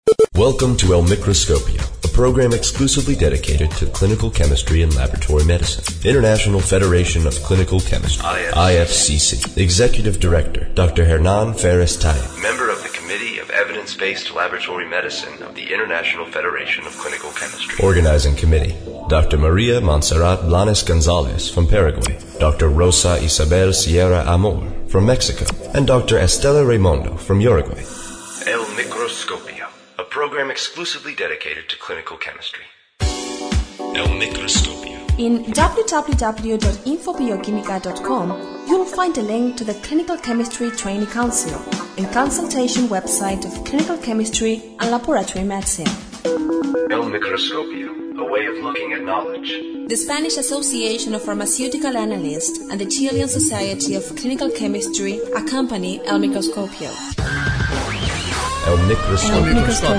Welcome to El Microscopio, a program exclusively dedicated to clinical chemistry and laboratory medicine. International Federation of Clinical Chemistry, IFCC. Executive Director, Dr. Hernan Ferres-Taya. Member of the Committee of Evidence-Based Laboratory Medicine of the International Federation of Clinical Chemistry. Organizing Committee, Dr. Maria Montserrat Blanes Gonzalez from Paraguay, Dr. Rosa Isabel Sierra Amor from Mexico, and Dr. Estela Raimondo from Uruguay. El Microscopio, a program exclusively dedicated to clinical chemistry. El Microscopio. In www.infobioquimica.com, you'll find a link to the Clinical Chemistry Training Council and consultation website of clinical chemistry and laboratory medicine. El Microscopio, a way of looking at knowledge. The Spanish Association of Pharmaceutical Analysts and the Chilean Society of Clinical Chemistry accompany El Microscopio. El Microscopio.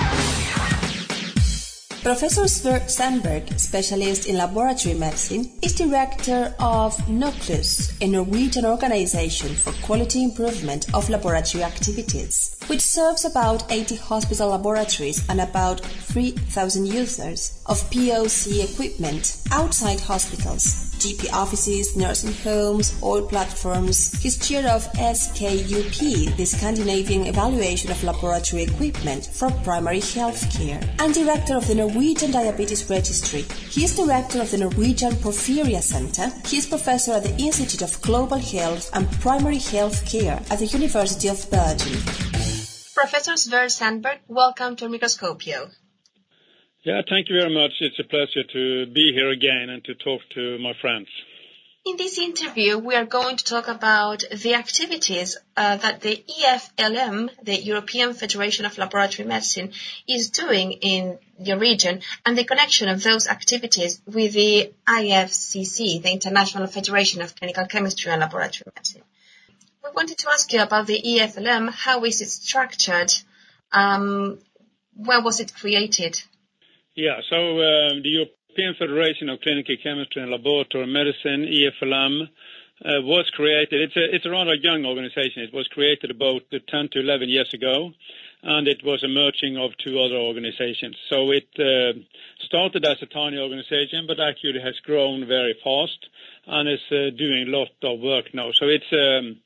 Professor Sverre Sandberg, specialist in laboratory medicine, is director of NOCLUS, a Norwegian organization for quality improvement of laboratory activities, which serves about 80 hospital laboratories and about 3,000 users of POC equipment outside hospitals, GP offices, nursing homes, oil platforms. He's chair of SKUP, the Scandinavian Evaluation of Laboratory Equipment for Primary Health Care, and director of the Norwegian Diabetes Registry. He is director of the Norwegian Porphyria Center. He is professor at the Institute of Global Health and Primary Health Care at the University of Bergen. Professor Sverre Sandberg, welcome to Microscopio. Yeah, thank you very much. It's a pleasure to be here again and to talk to my friends. In this interview, we are going to talk about the activities that the EFLM, the European Federation of Laboratory Medicine, is doing in your region and the connection of those activities with the IFCC, the International Federation of Clinical Chemistry and Laboratory Medicine. We wanted to ask you about the EFLM. How is it structured? When was it created? Yeah, so the European Federation of Clinical Chemistry and Laboratory Medicine, EFLM, was created. It's a rather young organization. It was created about 10 to 11 years ago, and it was a merging of two other organizations. So it started as a tiny organization, but actually has grown very fast and is doing a lot of work now. So it's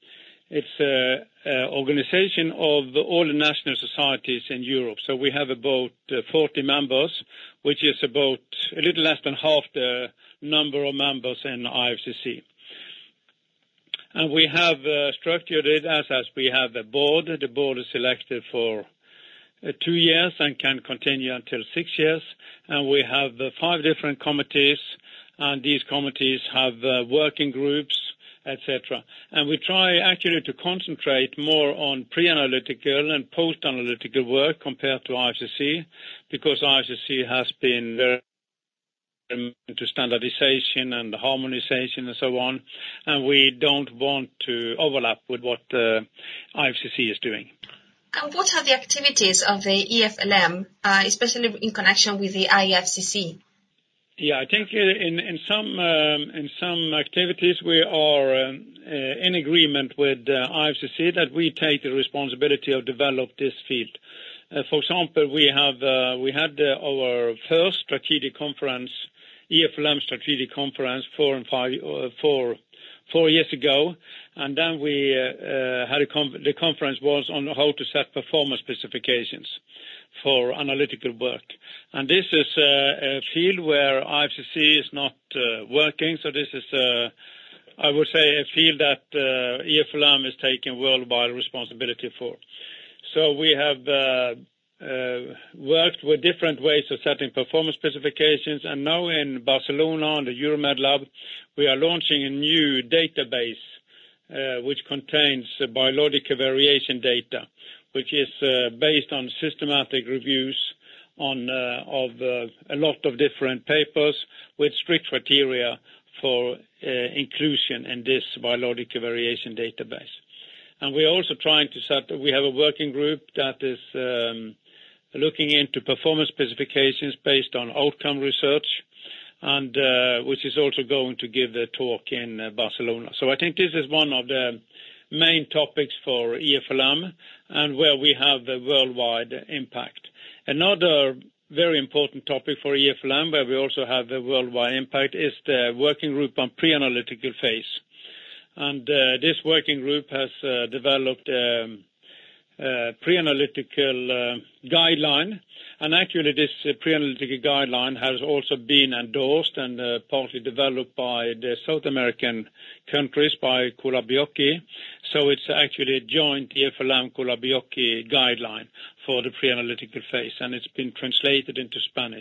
an organization of all the national societies in Europe. So we have about 40 members, which is about a little less than half the number of members in IFCC. And we have structured it as we have a board. The board is elected for 2 years and can continue until 6 years. And we have 5 different committees, and these committees have working groups, etc. And we try actually to concentrate more on pre-analytical and post-analytical work compared to IFCC, because IFCC has been very into standardization and harmonization and so on, and we don't want to overlap with what IFCC is doing. And what are the activities of the EFLM, especially in connection with the IFCC? Yeah, I think in some activities we are in agreement with IFCC that we take the responsibility of develop this field. For example, we had our first strategic conference, EFLM strategic conference, 4 years ago, and then we had the conference was on how to set performance specifications for analytical work. And this is a field where IFCC is not working, so this is, I would say, a field that EFLM is taking worldwide responsibility for. So we have worked with different ways of setting performance specifications, and now in Barcelona, on the Euromed Lab, we are launching a new database which contains biological variation data, which is based on systematic reviews of a lot of different papers with strict criteria for inclusion in this biological variation database. And we're also trying to we have a working group that is looking into performance specifications based on outcome research, and which is also going to give a talk in Barcelona. So I think this is one of the main topics for EFLM and where we have a worldwide impact. Another very important topic for EFLM, where we also have a worldwide impact, is the working group on pre-analytical phase. And this working group has developed a pre-analytical guideline. And actually this pre-analytical guideline has also been endorsed and partly developed by the South American countries by Kulabiocki. So it's actually a joint EFLM-Kulabiocki guideline for the pre-analytical phase, and it's been translated into Spanish.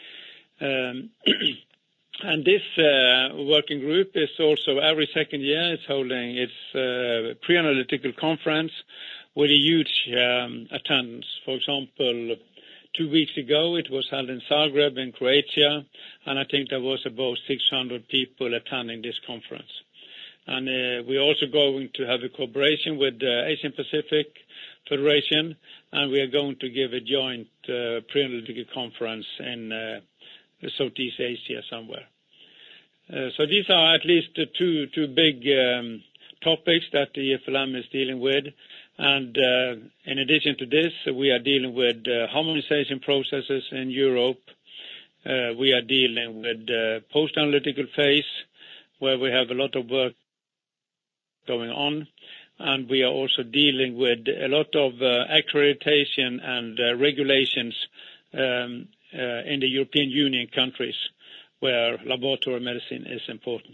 And this working group is also every second year it's holding its pre-analytical conference with a huge attendance. For example, 2 weeks ago it was held in Zagreb in Croatia, and I think there was about 600 people attending this conference. And we're also going to have a cooperation with the Asian Pacific Federation, and we are going to give a joint pre-analytical conference in Southeast Asia somewhere. So these are at least the two big topics that the EFLM is dealing with. And in addition to this, we are dealing with harmonization processes in Europe. We are dealing with post-analytical phase, where we have a lot of work going on. And we are also dealing with a lot of accreditation and regulations in the European Union countries, where laboratory medicine is important.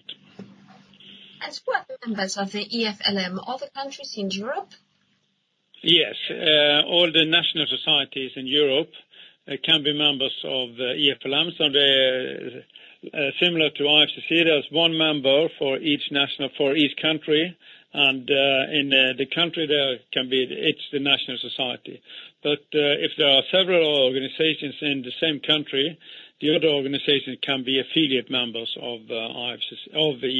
And who are the members of the EFLM? All the countries in Europe? Yes, all the national societies in Europe can be members of EFLM. So they're similar to IFCC. There's one member for each country, and in the country there can be it's the national society. But if there are several organizations in the same country, the other organizations can be affiliate members of IFCC, of the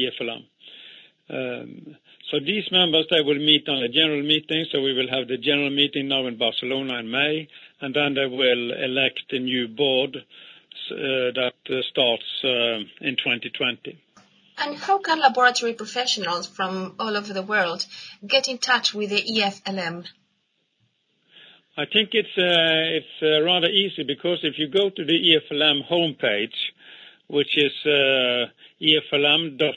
EFLM. So these members, they will meet on a general meeting. So we will have the general meeting now in Barcelona in May, and then they will elect a new board that starts in 2020. And how can laboratory professionals from all over the world get in touch with the EFLM? I think it's rather easy, because if you go to the EFLM homepage, which is eflm.eu,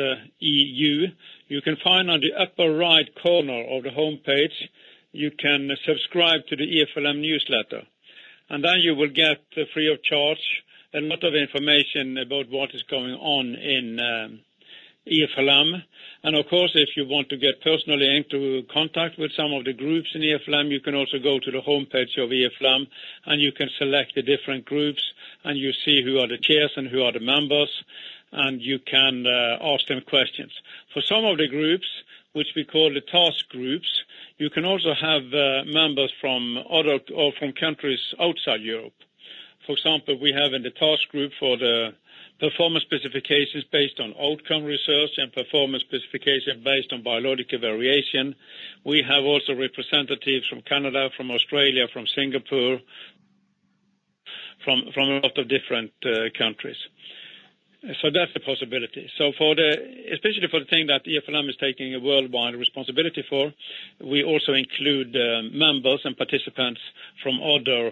you can find on the upper right corner of the homepage, you can subscribe to the EFLM newsletter. And then you will get, free of charge, a lot of information about what is going on in EFLM. And of course, if you want to get personally into contact with some of the groups in EFLM, you can also go to the homepage of EFLM, and you can select the different groups, and you see who are the chairs and who are the members, and you can ask them questions. For some of the groups, which we call the task groups, you can also have members from other or from countries outside Europe. For example, we have in the task group for the performance specifications based on outcome research and performance specification based on biological variation. We have also representatives from Canada, from Australia, from Singapore, from a lot of different countries. So that's a possibility. So especially for the thing that EFLM is taking a worldwide responsibility for, we also include members and participants from other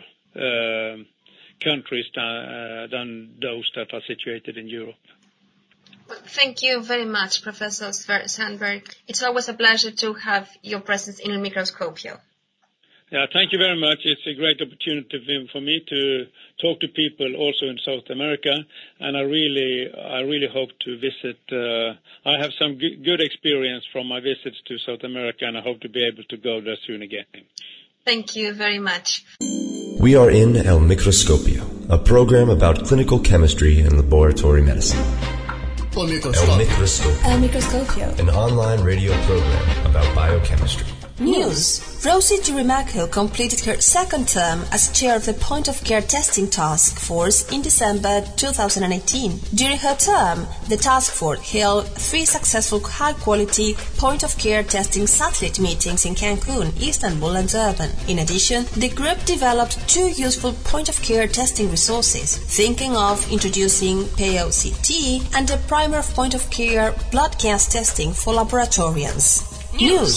countries than those that are situated in Europe. Thank you very much, Professor Sverre Sandberg. It's always a pleasure to have your presence in El Microscopio. Yeah, thank you very much. It's a great opportunity for me to talk to people also in South America, and I really hope to visit. I have some good experience from my visits to South America, and I hope to be able to go there soon again. Thank you very much. We are in El Microscopio, a program about clinical chemistry and laboratory medicine. El Microscopio. El Microscopio. An online radio program about biochemistry. News. Rosie Girimacco completed her second term as chair of the Point of Care Testing Task Force in December 2018. During her term, the task force held 3 successful high-quality Point of Care testing satellite meetings in Cancun, Istanbul and Durban. In addition, the group developed 2 useful Point of Care testing resources, thinking of introducing POCT and a primer of Point of Care blood gas testing for laboratorians. News.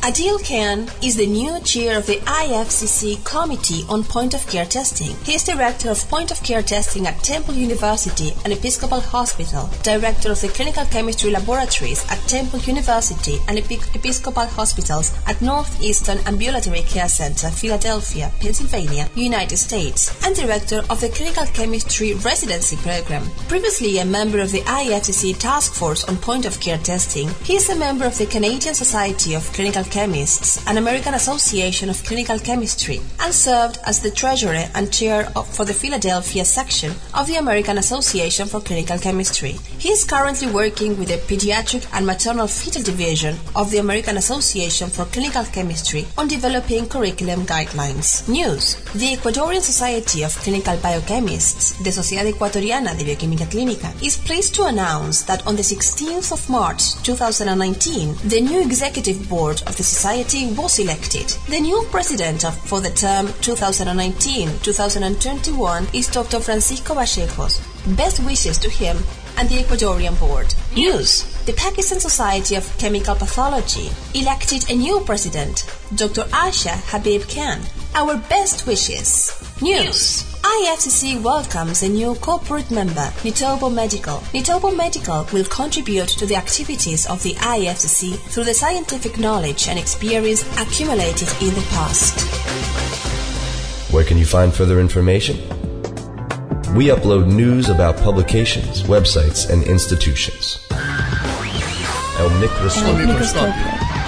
Adil Khan is the new chair of the IFCC Committee on Point-of-Care Testing. He is director of Point-of-Care Testing at Temple University and Episcopal Hospital, director of the Clinical Chemistry Laboratories at Temple University and Episcopal Hospitals at Northeastern Ambulatory Care Center, Philadelphia, Pennsylvania, United States, and director of the Clinical Chemistry Residency Program. Previously a member of the IFCC Task Force on Point-of-Care Testing, he is a member of the Canadian Society of Clinical Chemists and American Association of Clinical Chemistry, and served as the treasurer and chair for the Philadelphia section of the American Association for Clinical Chemistry. He is currently working with the Pediatric and Maternal Fetal Division of the American Association for Clinical Chemistry on developing curriculum guidelines. News. The Ecuadorian Society of Clinical Biochemists, the Sociedad Ecuatoriana de Bioquímica Clínica, is pleased to announce that on the 16th of March 2019, the new executive board of the Society was elected. The new president for the term 2019-2021 is Dr. Francisco Vallejos. Best wishes to him and the Ecuadorian board. News. The Pakistan Society of Chemical Pathology elected a new president, Dr. Asha Habib Khan. Our best wishes. News. IFCC welcomes a new corporate member, Nitobo Medical. Nitobo Medical will contribute to the activities of the IFCC through the scientific knowledge and experience accumulated in the past. Where can you find further information? We upload news about publications, websites, and institutions. El Microscopio.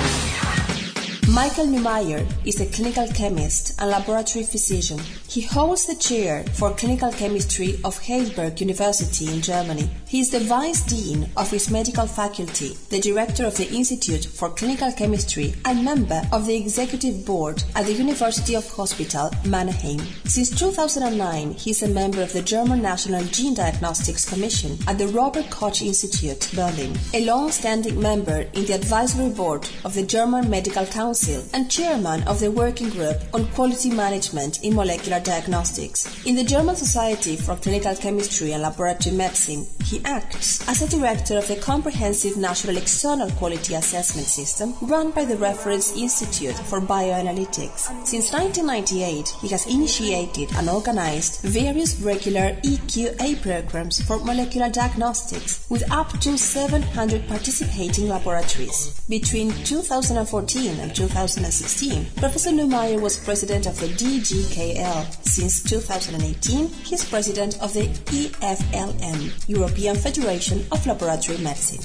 Michael Neumeyer is a clinical chemist and laboratory physician. He holds the chair for clinical chemistry of Heidelberg University in Germany. He is the vice dean of his medical faculty, the director of the Institute for Clinical Chemistry, and member of the executive board at the University of Hospital, Mannheim. Since 2009, he is a member of the German National Gene Diagnostics Commission at the Robert Koch Institute, Berlin, a long-standing member in the advisory board of the German Medical Council and chairman of the Working Group on Quality Management in Molecular Diagnostics. In the German Society for Clinical Chemistry and Laboratory Medicine, he acts as a director of the Comprehensive National External Quality Assessment System run by the Reference Institute for Bioanalytics. Since 1998, he has initiated and organized various regular EQA programs for molecular diagnostics with up to 700 participating laboratories. Between 2014 and 2016, Professor Neumeyer was president of the DGKL. Since 2018, he is president of the EFLM, European Federation of Laboratory Medicine.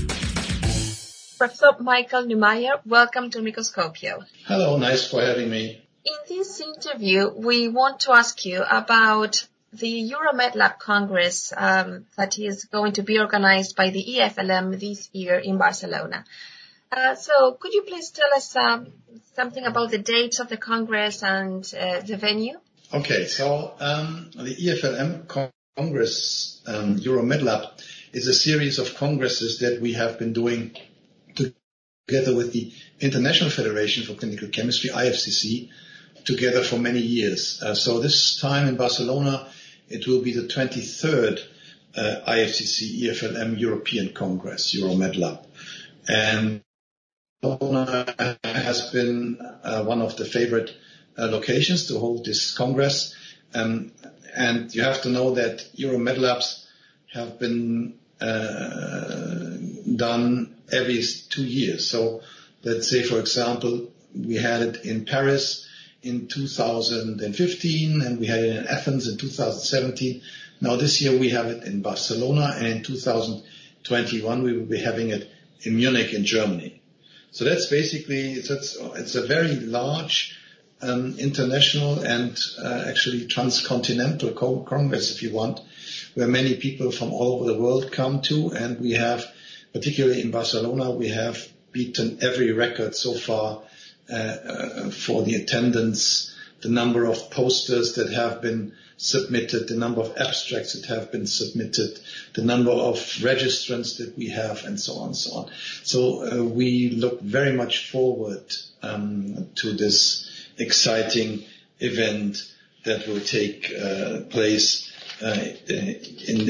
Professor Michael Neumeyer, welcome to Microscopio. Hello, nice for having me. In this interview, we want to ask you about the EuroMedLab Congress that is going to be organized by the EFLM this year in Barcelona. So could you please tell us something about the dates of the Congress and the venue? Okay, so the EFLM Congress, EuroMedLab, is a series of congresses that we have been doing together with the International Federation for Clinical Chemistry, IFCC, together for many years. So this time in Barcelona, it will be the 23rd IFCC EFLM European Congress, EuroMedLab. And Barcelona has been one of the favorite locations to hold this Congress. And you have to know that EuroMedLabs have been done every 2 years. So let's say, for example, we had it in Paris in 2015 and we had it in Athens in 2017. Now this year we have it in Barcelona, and in 2021 we will be having it in Munich in Germany. So that's basically, it's a very large international and actually transcontinental congress, if you want, where many people from all over the world come to, and we have, particularly in Barcelona, we have beaten every record so far for the attendance, the number of posters that have been submitted, the number of abstracts that have been submitted, the number of registrants that we have, and so on and so on. So we look very much forward to this exciting event that will take place in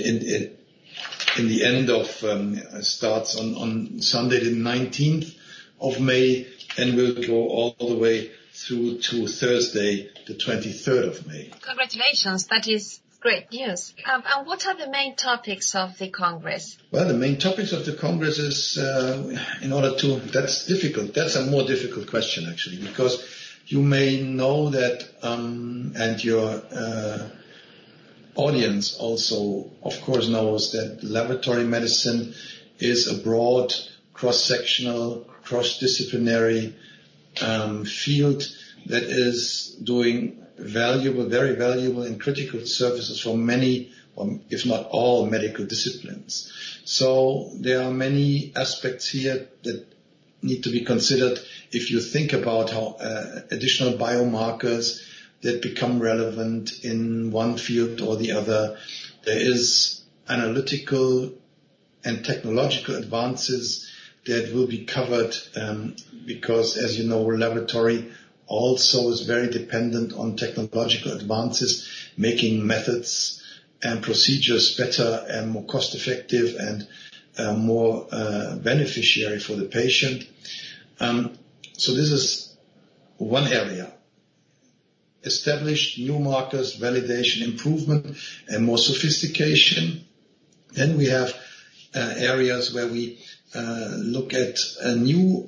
the end of starts on Sunday the 19th of May and will go all the way through to Thursday, the 23rd of May. Congratulations. That is great news. And what are the main topics of the Congress? Well, the main topics of the Congress is, that's difficult. That's a more difficult question, actually, because you may know that, and your audience also, of course, knows that laboratory medicine is a broad, cross-sectional, cross-disciplinary field that is doing very valuable and critical services for many, if not all, medical disciplines. So there are many aspects here that need to be considered if you think about how additional biomarkers that become relevant in one field or the other. There is analytical and technological advances that will be covered because, as you know, laboratory also is very dependent on technological advances, making methods and procedures better and more cost effective and more beneficiary for the patient. So this is one area. Established new markers, validation, improvement, and more sophistication. Then we have areas where we look at new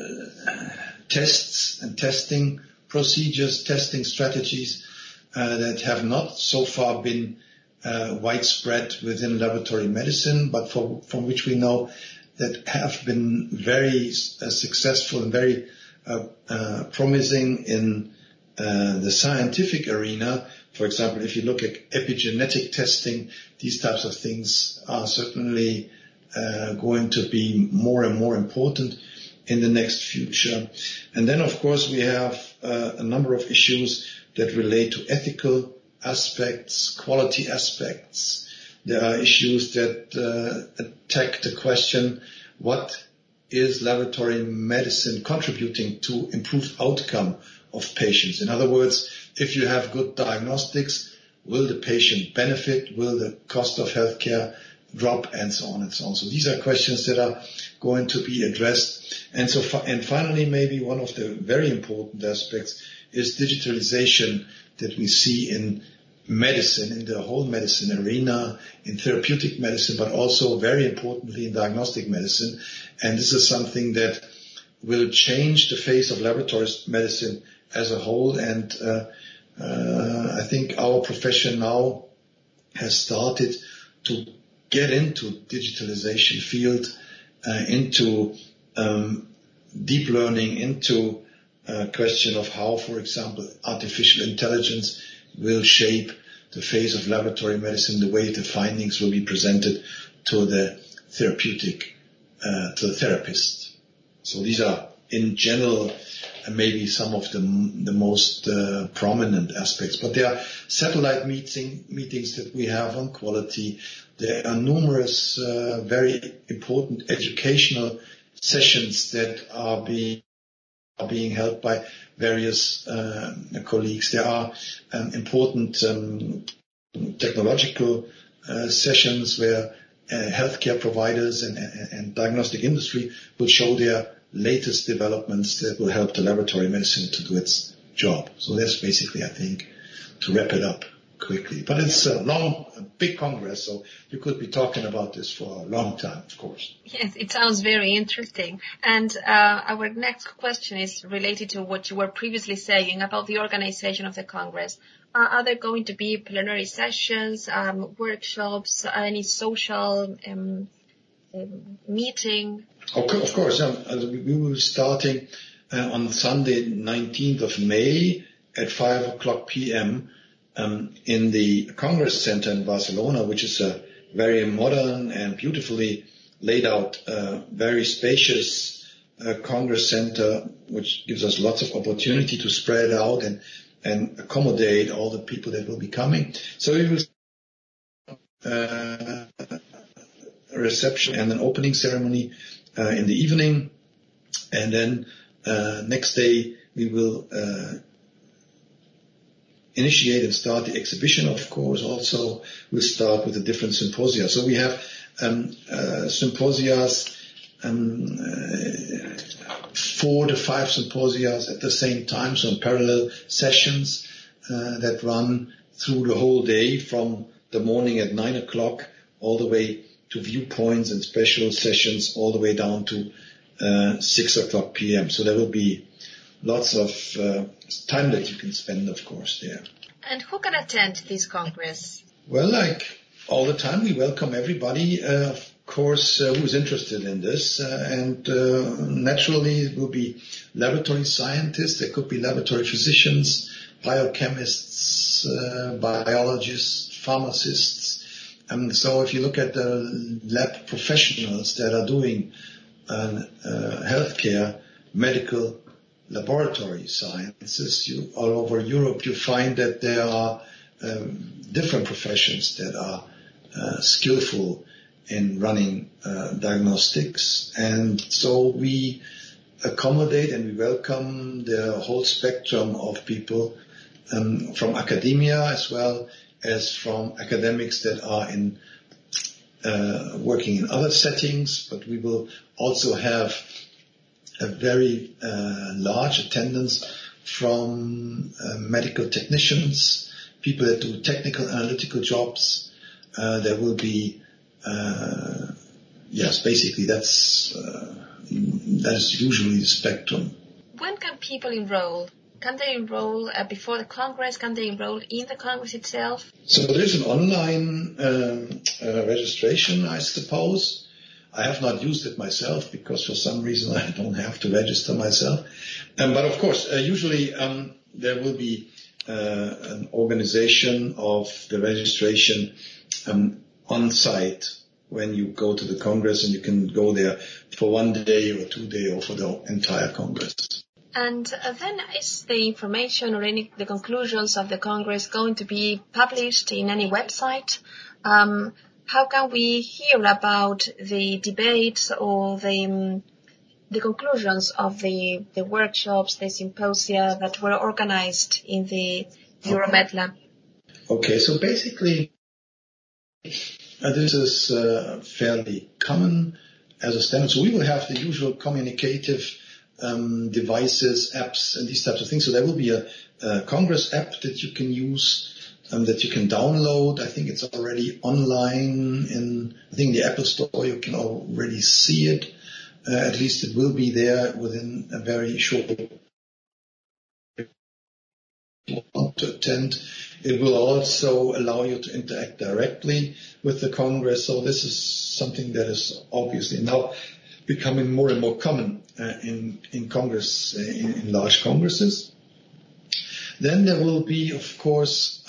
tests and testing procedures, testing strategies that have not so far been widespread within laboratory medicine, but from which we know that have been very successful and very promising in the scientific arena. For example, if you look at epigenetic testing, these types of things are certainly going to be more and more important in the next future. And then, of course, we have a number of issues that relate to ethical aspects, quality aspects. There are issues that attack the question, what is laboratory medicine contributing to improved outcome of patients? In other words, if you have good diagnostics, will the patient benefit? Will the cost of healthcare drop? And so on and so on. So these are questions that are going to be addressed. And finally, maybe one of the very important aspects is digitalization that we see in medicine, in the whole medicine arena, in therapeutic medicine, but also very importantly in diagnostic medicine. And this is something that will change the face of laboratory medicine as a whole. And I think our profession now has started to get into digitalization field, into deep learning, into a question of how, for example, artificial intelligence will shape the face of laboratory medicine, the way the findings will be presented to the therapeutic, to the therapist. So these are, in general, maybe some of the most prominent aspects. But there are satellite meetings that we have on quality. There are numerous very important educational sessions that are being held by various colleagues. There are important technological sessions where healthcare providers and diagnostic industry will show their latest developments that will help the laboratory medicine to do its job. So that's basically, I think, to wrap it up quickly. But it's a big congress, so you could be talking about this for a long time, of course. Yes, it sounds very interesting. And our next question is related to what you were previously saying about the organization of the Congress. Are there going to be plenary sessions, workshops, any social meeting? Of course. We will be starting on Sunday, 19th of May at 5:00 p.m. In the Congress Center in Barcelona, which is a very modern and beautifully laid out, very spacious Congress Center, which gives us lots of opportunity to spread out and accommodate all the people that will be coming. So we will a reception and an opening ceremony in the evening, and then next day we will initiate and start the exhibition. Of course, also we'll start with the different symposia. So we have symposia 4 to 5 symposia at the same time, so in parallel sessions that run through the whole day from the morning at 9 o'clock all the way to viewpoints and special sessions all the way down to 6 o'clock p.m. So there will be lots of time that you can spend, of course, there. And who can attend this Congress? Well, like all the time, we welcome everybody, of course, who's interested in this. And naturally, it will be laboratory scientists. There could be laboratory physicians, biochemists, biologists, pharmacists. And so if you look at the lab professionals that are doing healthcare, medical, laboratory sciences, all over Europe, you find that there are different professions that are skillful in running diagnostics. And so we accommodate and we welcome the whole spectrum of people from academia as well as from academics that are in working in other settings, but we will also have a very large attendance from medical technicians, people that do technical analytical jobs. There will be, basically that is usually the spectrum. When can people enroll? Can they enroll before the Congress? Can they enroll in the Congress itself? So there's an online registration, I suppose. I have not used it myself because for some reason I don't have to register myself. But of course, usually there will be an organization of the registration on site when you go to the Congress, and you can go there for 1 day or 2 days or for the entire Congress. And then is the information or the conclusions of the Congress going to be published in any website? How can we hear about the debates or the conclusions of the workshops, the symposia that were organized in the Euromed Lab? Okay, so basically this is fairly common as a standard. So we will have the usual communicative devices, apps, and these types of things. So there will be a Congress app that you can use, that you can download. I think it's already online in the Apple Store. You can already see it. At least it will be there within a very short time to attend. It will also allow you to interact directly with the Congress. So this is something that is obviously now becoming more and more common in Congress, in large congresses. Then there will be, of course,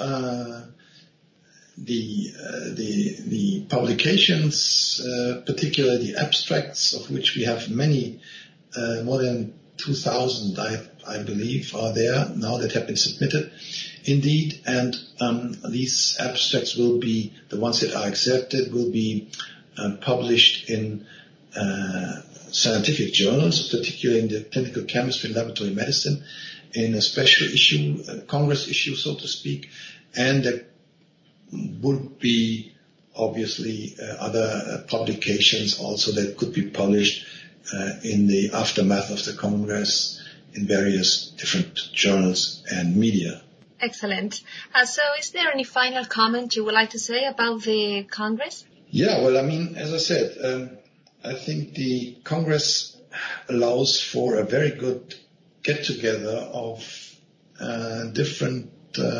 the publications, particularly the abstracts, of which we have many, more than 2,000, I believe, are there now that have been submitted. Indeed, and these abstracts will be, the ones that are accepted, will be published in scientific journals, particularly in the clinical chemistry and laboratory medicine, in a special issue, a Congress issue, so to speak, and there would be obviously other publications also that could be published in the aftermath of the Congress in various different journals and media. Excellent. So is there any final comment you would like to say about the Congress? Yeah, well, I mean, as I said, I think the Congress allows for a very good get-together of different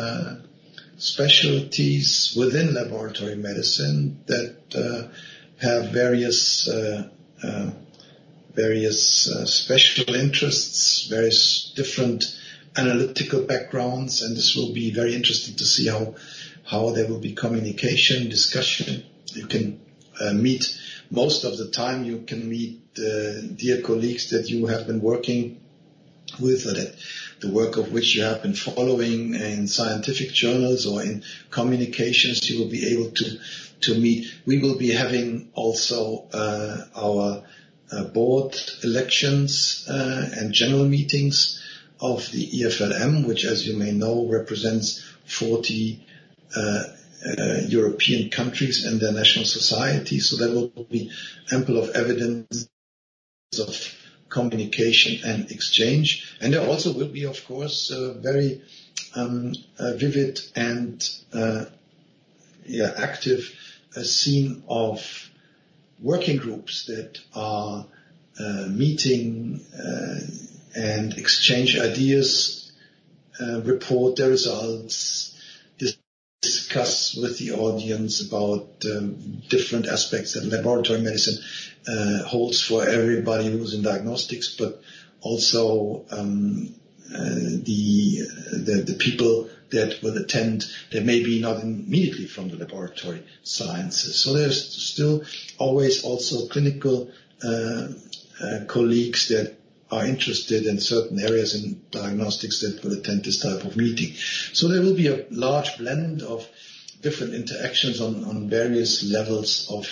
specialties within laboratory medicine that have various special interests, various different analytical backgrounds, and this will be very interesting to see how there will be communication, discussion. You can meet, most of the time you can meet dear colleagues that you have been working with, or that the work of which you have been following in scientific journals or in communications. You will be able to meet. We will be having also our board elections and general meetings of the EFLM, which, as you may know, represents 40 European countries and their national societies. So there will be ample of evidence of communication and exchange. And there also will be, of course, very vivid and active scene of working groups that are meeting and exchange ideas, report their results, discuss with the audience about different aspects that laboratory medicine holds for everybody who's in diagnostics, but also the people that will attend that may be not immediately from the laboratory sciences. So there's still always also clinical colleagues that are interested in certain areas in diagnostics that will attend this type of meeting. So there will be a large blend of different interactions on various levels of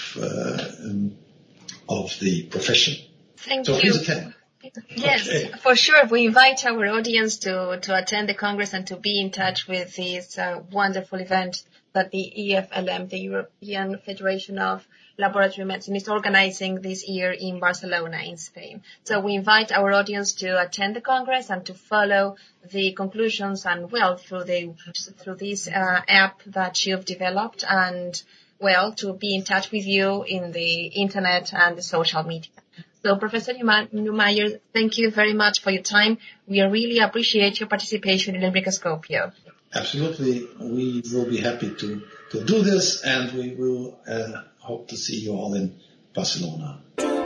the profession. Thank you. Please attend. Yes, okay. For sure. We invite our audience to attend the Congress and to be in touch with this wonderful event that the EFLM, the European Federation of Laboratory Medicine, is organizing this year in Barcelona, in Spain. So we invite our audience to attend the Congress and to follow the conclusions and, through this app that you've developed, and, to be in touch with you in the internet and the social media. So, Professor Neumayer, thank you very much for your time. We really appreciate your participation in Microscopio. Absolutely. We will be happy to do this, and we will hope to see you all in Barcelona.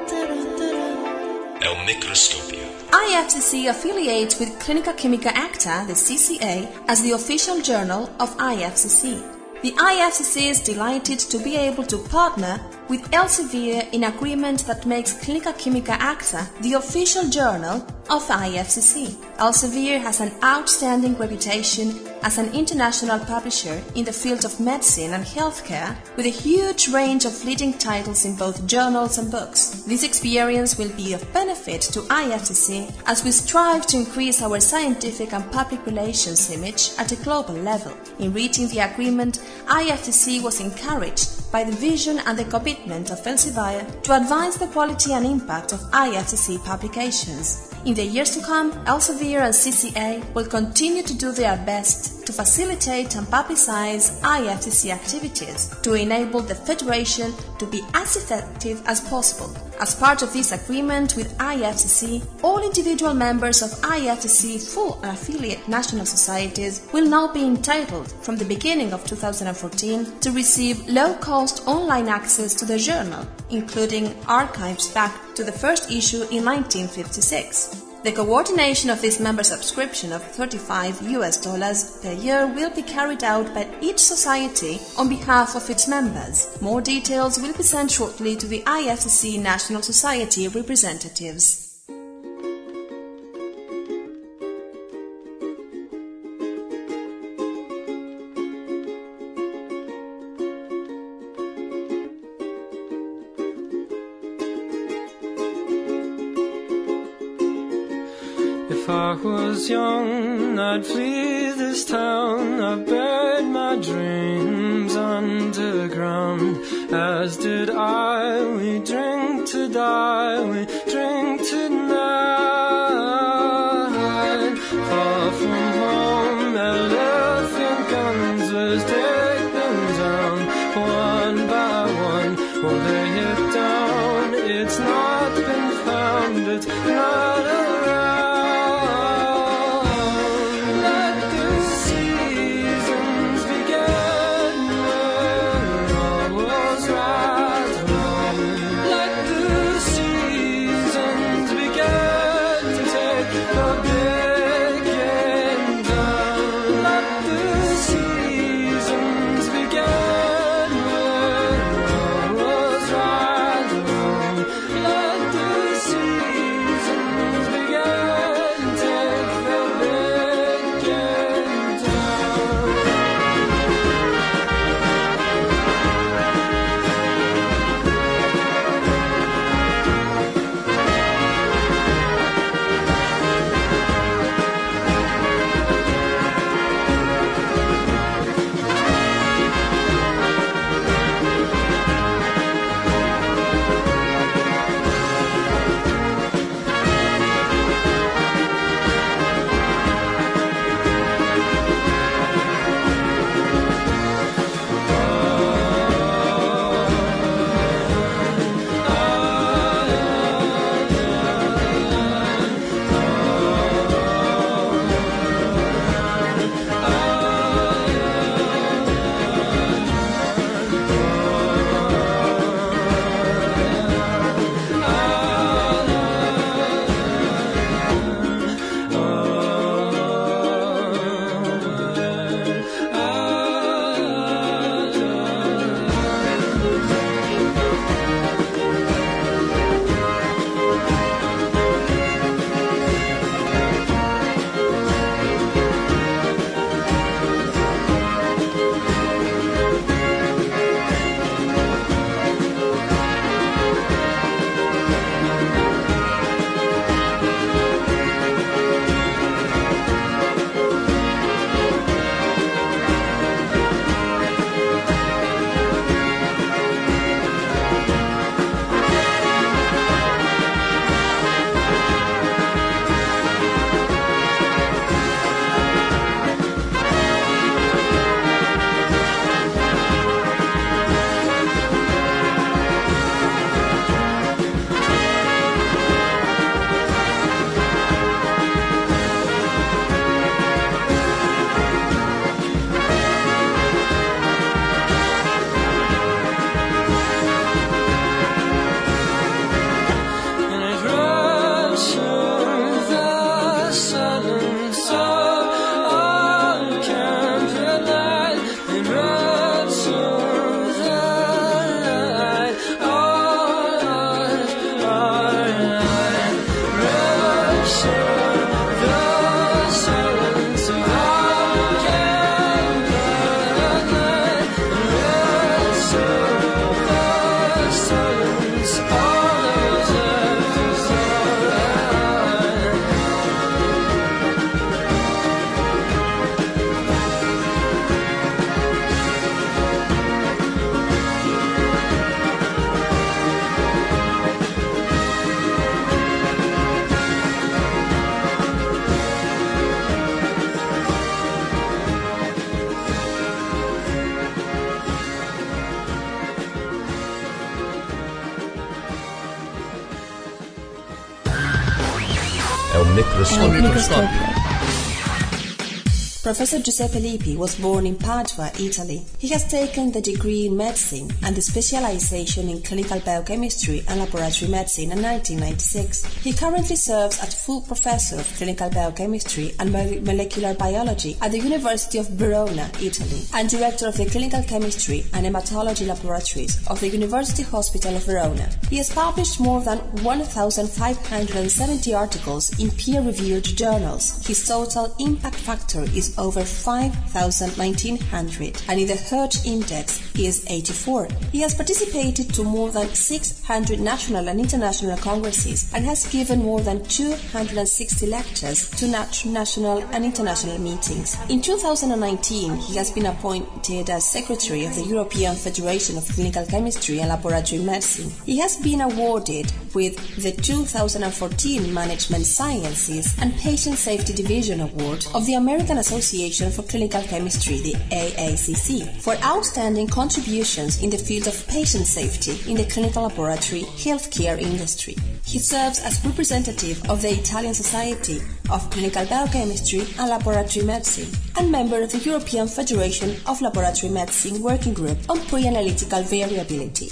El Microscopio. IFCC affiliates with Clinica Chimica Acta, the CCA, as the official journal of IFCC. The IFCC is delighted to be able to partner with Elsevier in agreement that makes Clinica Chimica Acta the official journal of IFCC. Elsevier has an outstanding reputation as an international publisher in the field of medicine and healthcare, with a huge range of leading titles in both journals and books. This experience will be of benefit to IFCC as we strive to increase our scientific and public relations image at a global level. In reaching the agreement, IFCC was encouraged by the vision and the commitment of Elsevier to advance the quality and impact of IFCC publications. In the years to come, Elsevier and CCA will continue to do their best to facilitate and publicize IFCC activities to enable the Federation to be as effective as possible. As part of this agreement with IFCC, all individual members of IFCC full and affiliate national societies will now be entitled, from the beginning of 2014, to receive low-cost online access to the journal, including archives back to the first issue in 1956. The coordination of this member subscription of $35 per year will be carried out by each society on behalf of its members. More details will be sent shortly to the IFCC National Society representatives. If I was young, I'd flee this town. I buried my dreams underground. As did I, we drink to die, we drink tonight. Far from home, elephant guns was taken down. One by one, we'll lay it down. It's not been found, it's not around. Seasons Microscopio. Professor Giuseppe Lippi was born in Padua, Italy. He has taken the degree in medicine and the specialization in clinical biochemistry and laboratory medicine in 1996. He currently serves as full professor of clinical biochemistry and molecular biology at the University of Verona, Italy, and director of the clinical chemistry and hematology laboratories of the University Hospital of Verona. He has published more than 1,570 articles in peer-reviewed journals. His total impact factor is over 5,1900 and in the Hertz index is 84. He has participated to more than 600 national and international congresses and has given more than 260 lectures to national and international meetings. In 2019, he has been appointed as Secretary of the European Federation of Clinical Chemistry and Laboratory Medicine. He has been awarded with the 2014 Management Sciences and Patient Safety Division Award of the American Association for Clinical Chemistry, the AACC, for outstanding contributions in the field of patient safety in the clinical laboratory healthcare industry. He serves as representative of the Italian Society of Clinical Biochemistry and Laboratory Medicine and member of the European Federation of Laboratory Medicine Working Group on Pre-Analytical Variability.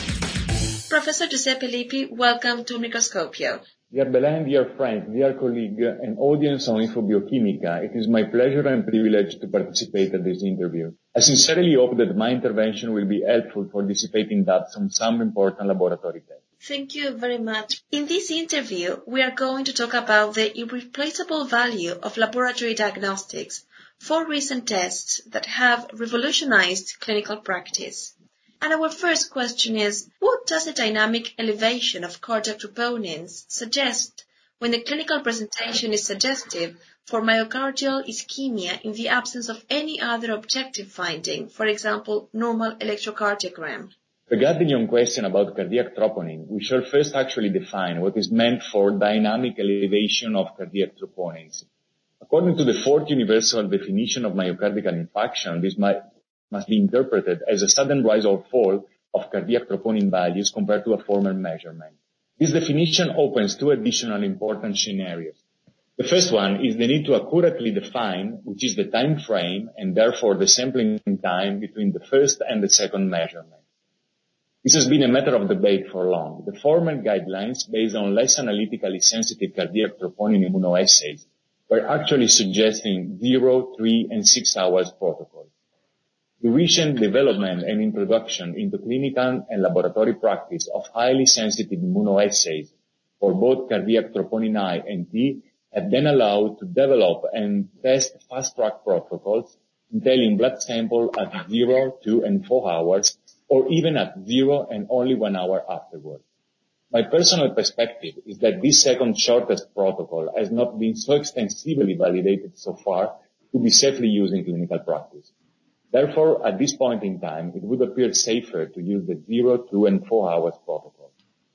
Professor Giuseppe Lippi, welcome to Microscopio. Dear Belen, dear friend, dear colleague, and audience on InfoBiochimica, it is my pleasure and privilege to participate in this interview. I sincerely hope that my intervention will be helpful for dissipating doubts on some important laboratory tests. Thank you very much. In this interview, we are going to talk about the irreplaceable value of laboratory diagnostics, 4 recent tests that have revolutionized clinical practice. And our first question is, what does the dynamic elevation of cardiac troponins suggest when the clinical presentation is suggestive for myocardial ischemia in the absence of any other objective finding, for example, normal electrocardiogram? Regarding your question about cardiac troponin, we shall first actually define what is meant for dynamic elevation of cardiac troponins. According to the 4th universal definition of myocardial infarction, this must be interpreted as a sudden rise or fall of cardiac troponin values compared to a former measurement. This definition opens 2 additional important scenarios. The first one is the need to accurately define which is the time frame and therefore the sampling time between the first and the second measurement. This has been a matter of debate for long. The former guidelines, based on less analytically sensitive cardiac troponin immunoassays, were actually suggesting 0, 3, and 6 hours protocols. The recent development and introduction into clinical and laboratory practice of highly sensitive immunoassays for both cardiac troponin I and T have then allowed to develop and test fast-track protocols entailing blood sample at 0, 2, and 4 hours, or even at 0 and only 1 hour afterward. My personal perspective is that this second shortest protocol has not been so extensively validated so far to be safely used in clinical practice. Therefore, at this point in time, it would appear safer to use the 0, 2, and 4 hours protocol.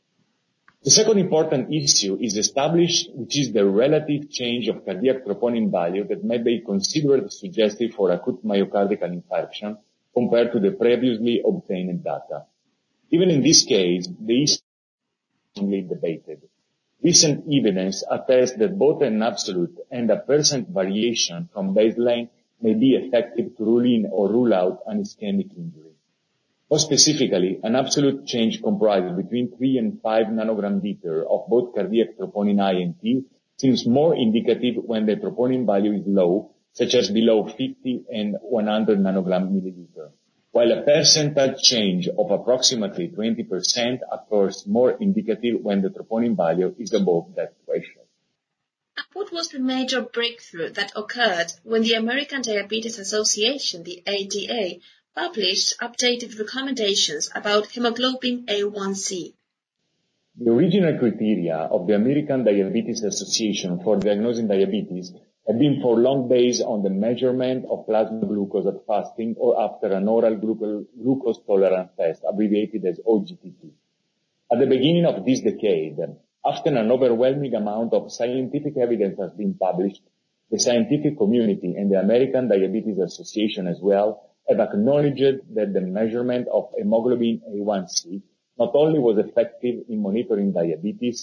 The second important issue is established, which is the relative change of cardiac troponin value that may be considered suggestive for acute myocardial infarction compared to the previously obtained data. Even in this case, the issue is strongly debated. Recent evidence attests that both an absolute and a percent variation from baseline may be effective to rule in or rule out an ischemic injury. More specifically, an absolute change comprised between 3 and 5 nanogram liter of both cardiac troponin I and T seems more indicative when the troponin value is low, such as below 50 and 100 nanogram milliliter, while a percentage change of approximately 20% occurs more indicative when the troponin value is above that threshold. What was the major breakthrough that occurred when the American Diabetes Association, the ADA, published updated recommendations about hemoglobin A1C? The original criteria of the American Diabetes Association for diagnosing diabetes have been for long based on the measurement of plasma glucose at fasting or after an oral glucose tolerance test, abbreviated as OGTT. At the beginning of this decade, after an overwhelming amount of scientific evidence has been published, the scientific community and the American Diabetes Association as well have acknowledged that the measurement of hemoglobin A1C not only was effective in monitoring diabetes,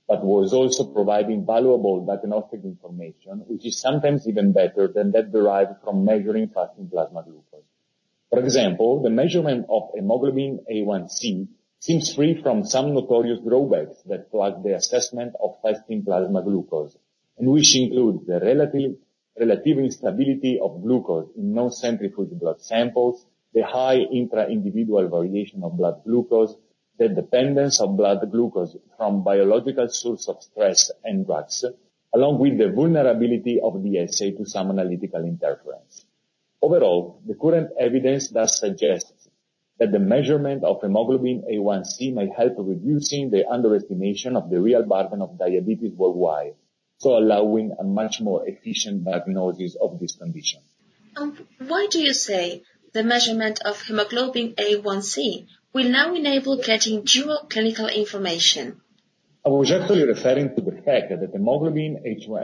but was also providing valuable diagnostic information, which is sometimes even better than that derived from measuring fasting plasma glucose. For example, the measurement of hemoglobin A1C seems free from some notorious drawbacks that plague the assessment of fasting plasma glucose, and which include the relative instability of glucose in non-centrifuge blood samples, the high intra-individual variation of blood glucose, the dependence of blood glucose from biological source of stress and drugs, along with the vulnerability of the assay to some analytical interference. Overall, the current evidence thus suggests that the measurement of hemoglobin A1C may help reducing the underestimation of the real burden of diabetes worldwide, so allowing a much more efficient diagnosis of this condition. Why do you say the measurement of hemoglobin A1C will now enable getting dual clinical information? I was actually referring to the fact that hemoglobin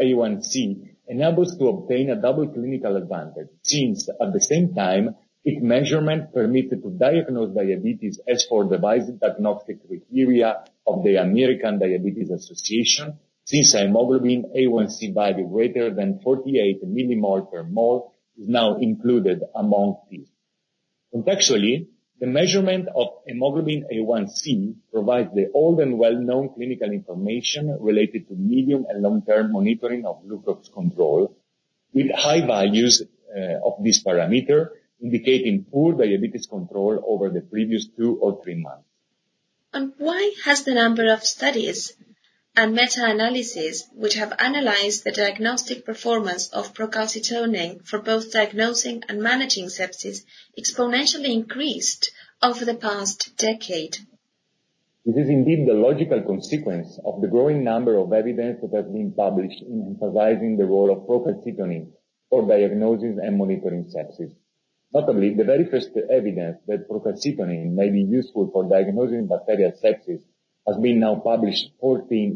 A1C enables to obtain a double clinical advantage, since at the same time, its measurement permitted to diagnose diabetes as for the basic diagnostic criteria of the American Diabetes Association, since a hemoglobin A1C value greater than 48 millimole per mole is now included among these. Contextually, the measurement of hemoglobin A1C provides the old and well-known clinical information related to medium and long-term monitoring of glucose control, with high values of this parameter indicating poor diabetes control over the previous 2 or 3 months. And why has the number of studies and meta-analyses which have analyzed the diagnostic performance of procalcitonin for both diagnosing and managing sepsis exponentially increased over the past decade? This is indeed the logical consequence of the growing number of evidence that has been published in emphasizing the role of procalcitonin for diagnosis and monitoring sepsis. Notably, the very first evidence that procalcitonin may be useful for diagnosing bacterial sepsis has been now published 14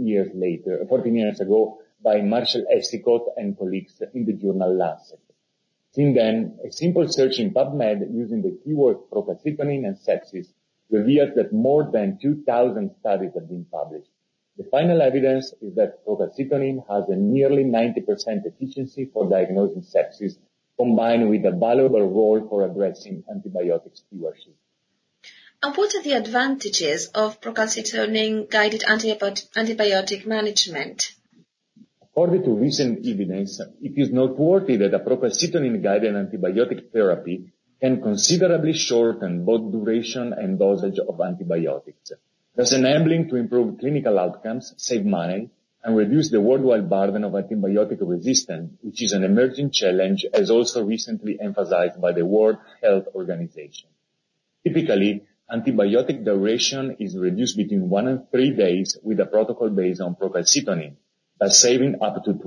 years ago by Marshall Esicott and colleagues in the journal Lancet. Since then, a simple search in PubMed using the keyword procalcitonin and sepsis reveals that more than 2,000 studies have been published. The final evidence is that procalcitonin has a nearly 90% efficiency for diagnosing sepsis, combined with a valuable role for addressing antibiotic stewardship. And what are the advantages of procalcitonin-guided antibiotic management? According to recent evidence, it is noteworthy that a procalcitonin-guided antibiotic therapy can considerably shorten both duration and dosage of antibiotics, thus enabling to improve clinical outcomes, save money, and reduce the worldwide burden of antibiotic resistance, which is an emerging challenge, as also recently emphasized by the World Health Organization. Typically, antibiotic duration is reduced between 1 and 3 days with a protocol based on procalcitonin, thus saving up to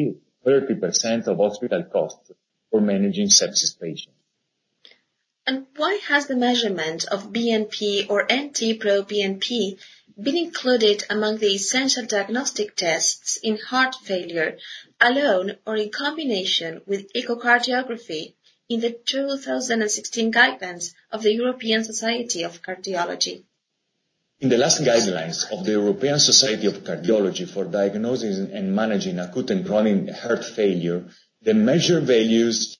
20-30% of hospital costs for managing sepsis patients. And why has the measurement of BNP or NT-proBNP been included among the essential diagnostic tests in heart failure, alone or in combination with echocardiography, in the 2016 guidelines of the European Society of Cardiology? In the last guidelines of the European Society of Cardiology for diagnosing and managing acute and chronic heart failure, the measured values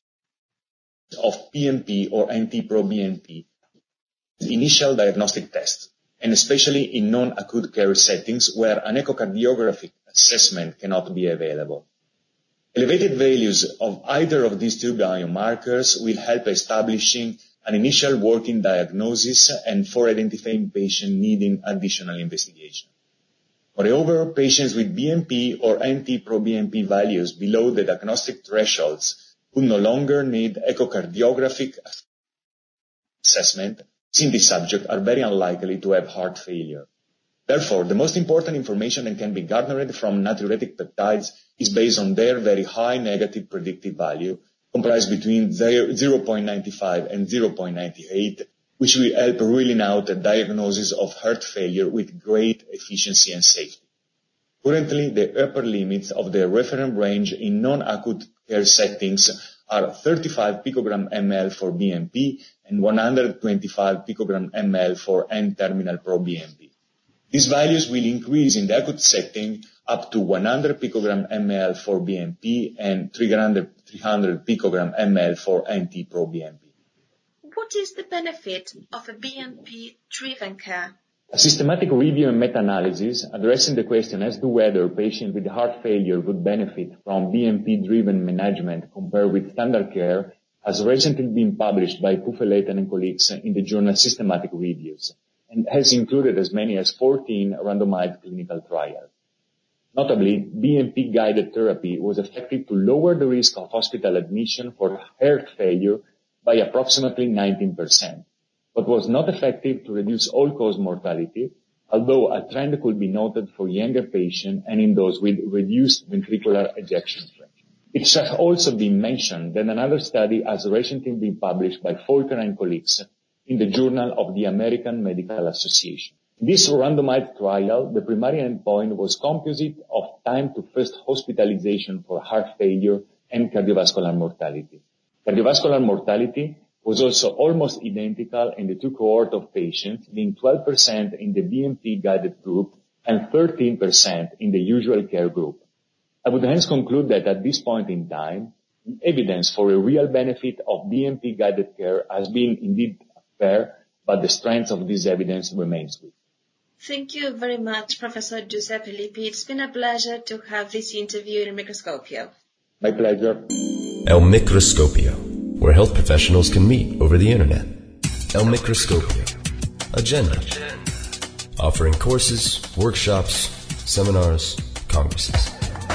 of PNP or NT-proBNP initial diagnostic tests, and especially in non-acute care settings where an echocardiographic assessment cannot be available. Elevated values of either of these two biomarkers will help establishing an initial working diagnosis and for identifying patients needing additional investigation. Moreover, patients with BNP or NT-proBNP values below the diagnostic thresholds would no longer need echocardiographic assessment, since these subjects are very unlikely to have heart failure. Therefore, the most important information that can be garnered from natriuretic peptides is based on their very high negative predictive value, comprised between 0.95 and 0.98, which will help ruling out a diagnosis of heart failure with great efficiency and safety. Currently, the upper limits of the reference range in non-acute care settings are 35 picogram ml for BNP and 125 picogram ml for N-terminal proBNP. These values will increase in the acute setting up to 100 picogram ml for BMP and 300 picogram ml for NT-proBNP. What is the benefit of a BMP-driven care? A systematic review and meta-analysis addressing the question as to whether patients with heart failure would benefit from BMP-driven management compared with standard care has recently been published by Puffeleten and colleagues in the journal Systematic Reviews and has included as many as 14 randomized clinical trials. Notably, BMP-guided therapy was effective to lower the risk of hospital admission for heart failure by approximately 19%, but was not effective to reduce all-cause mortality, although a trend could be noted for younger patients and in those with reduced ventricular ejection fraction. It should also be mentioned that another study has recently been published by Folker and colleagues in the Journal of the American Medical Association. In this randomized trial, the primary endpoint was composite of time to first hospitalization for heart failure and cardiovascular mortality. Cardiovascular mortality was also almost identical in the two cohorts of patients, being 12% in the BMP-guided group and 13% in the usual care group. I would hence conclude that at this point in time, the evidence for a real benefit of BMP-guided care has been indeed fair, but the strength of this evidence remains weak. Thank you very much, Professor Giuseppe Lippi. It's been a pleasure to have this interview in Microscopio. My pleasure. El Microscopio, where health professionals can meet over the internet. El Microscopio. Agenda. Offering courses, workshops, seminars, congresses.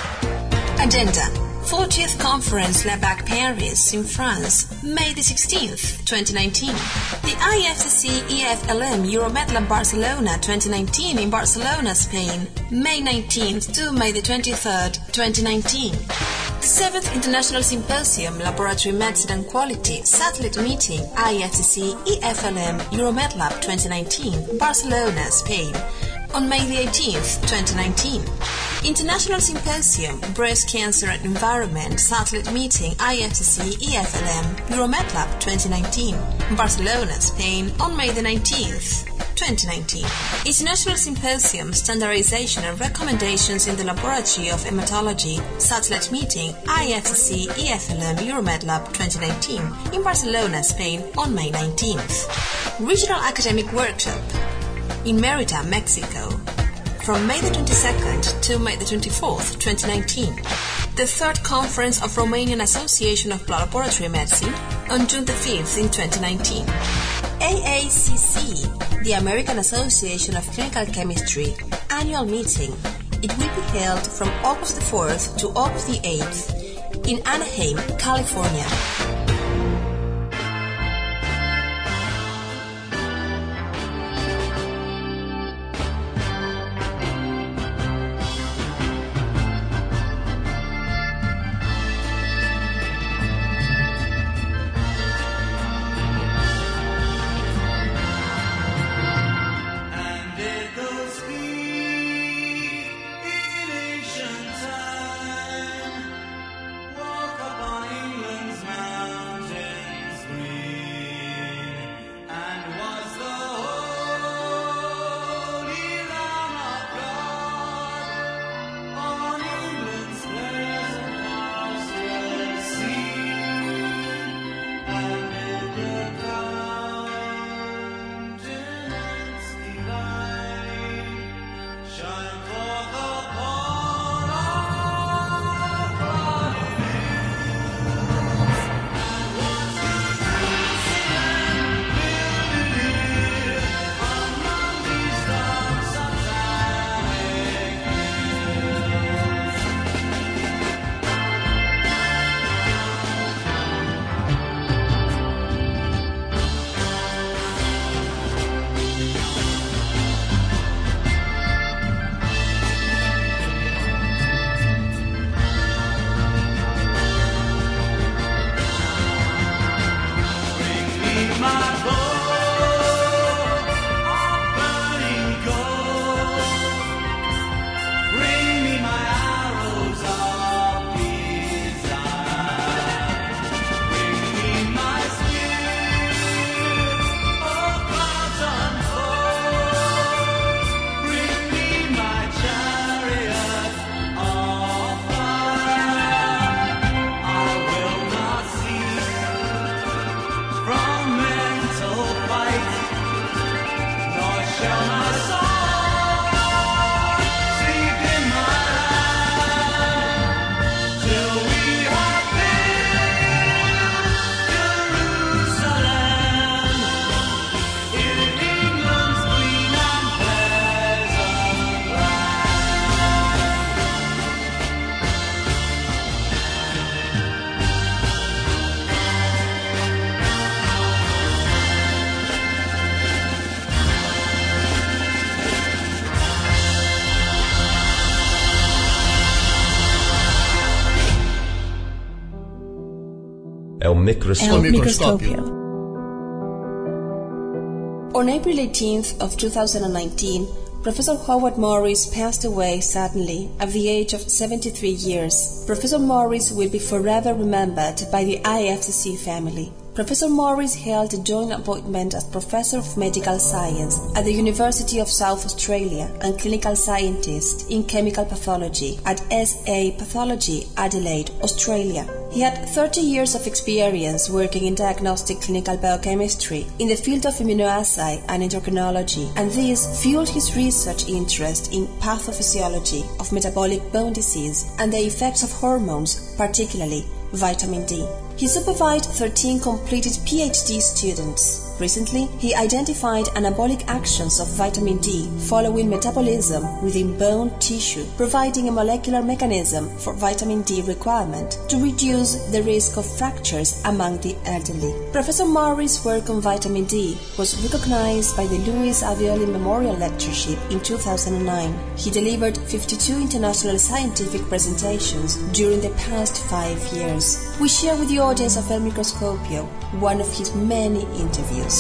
Agenda. 40th Conference Labac Paris in France, May the 16th, 2019. The IFCC EFLM Euromed Lab Barcelona 2019 in Barcelona, Spain, May 19th to May the 23rd, 2019. The 7th International Symposium Laboratory Medicine and Quality Satellite Meeting IFCC EFLM Euromed Lab 2019, Barcelona, Spain, on May the 18th, 2019. International Symposium Breast Cancer and Environment Satellite Meeting IFCC EFLM Euromed Lab 2019, Barcelona, Spain, on May the 19th, 2019. International Symposium Standardization and Recommendations in the Laboratory of Hematology Satellite Meeting IFCC EFLM Euromed Lab 2019 in Barcelona, Spain, on May 19th. Regional Academic Workshop in Mérida, Mexico, from May the 22nd to May the 24th, 2019. The 3rd Conference of Romanian Association of Blood Laboratory Medicine on June the 5th in 2019. AACC, the American Association of Clinical Chemistry, annual meeting. It will be held from August the 4th to August the 8th in Anaheim, California. El Microscopio. On April 18th of 2019, Professor Howard Morris passed away suddenly at the age of 73 years. Professor Morris will be forever remembered by the IFCC family. Professor Morris held a joint appointment as Professor of Medical Science at the University of South Australia and Clinical Scientist in Chemical Pathology at SA Pathology, Adelaide, Australia. He had 30 years of experience working in diagnostic clinical biochemistry in the field of immunoassay and endocrinology, and this fueled his research interest in pathophysiology of metabolic bone disease and the effects of hormones, particularly vitamin D. He supervised 13 completed PhD students. Recently, he identified anabolic actions of vitamin D following metabolism within bone tissue, providing a molecular mechanism for vitamin D requirement to reduce the risk of fractures among the elderly. Professor Morris' work on vitamin D was recognized by the Louis Avioli Memorial Lectureship in 2009. He delivered 52 international scientific presentations during the past 5 years. We share with the audience of El Microscopio one of his many interviews.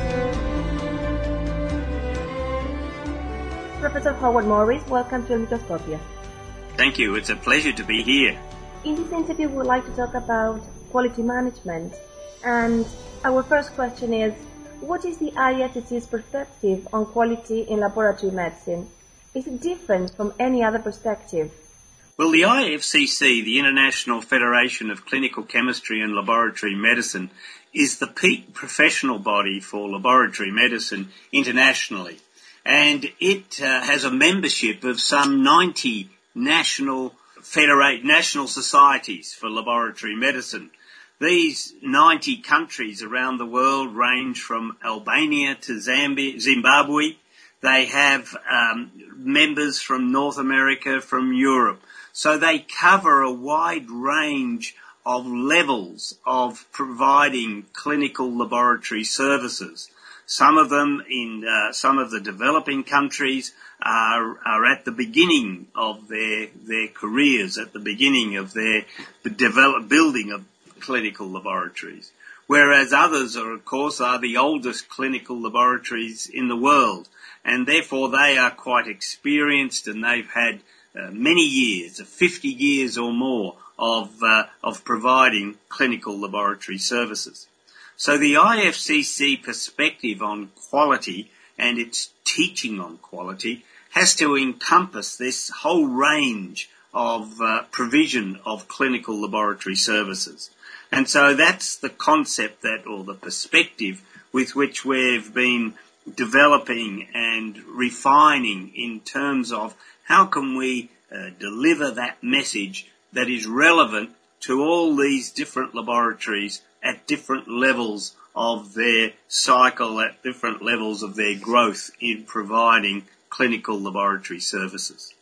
Professor Howard Morris, welcome to El Microscopio. Thank you. It's a pleasure to be here. In this interview, we would like to talk about quality management. And our first question is, what is the IFCC's perspective on quality in laboratory medicine? Is it different from any other perspective? Well, the IFCC, the International Federation of Clinical Chemistry and Laboratory Medicine, is the peak professional body for laboratory medicine internationally. And it has a membership of some 90 national societies for laboratory medicine. These 90 countries around the world range from Albania to Zimbabwe. They have members from North America, from Europe. So they cover a wide range of levels of providing clinical laboratory services. Some of them in some of the developing countries are at the beginning of their careers, at the beginning of their building of clinical laboratories. Whereas others are the oldest clinical laboratories in the world, and therefore they are quite experienced, and they've had many years, 50 years or more of providing clinical laboratory services. So the IFCC perspective on quality and its teaching on quality has to encompass this whole range of provision of clinical laboratory services. And so that's the concept or the perspective with which we've been developing and refining in terms of how can we deliver that message that is relevant to all these different laboratories at different levels of their cycle, at different levels of their growth in providing clinical laboratory services.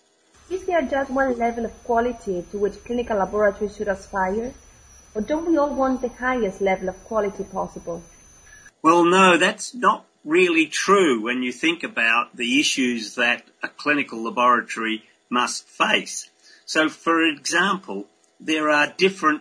Is there just one level of quality to which clinical laboratories should aspire? Or don't we all want the highest level of quality possible? Well, no, that's not really true when you think about the issues that a clinical laboratory must face. So, for example, there are different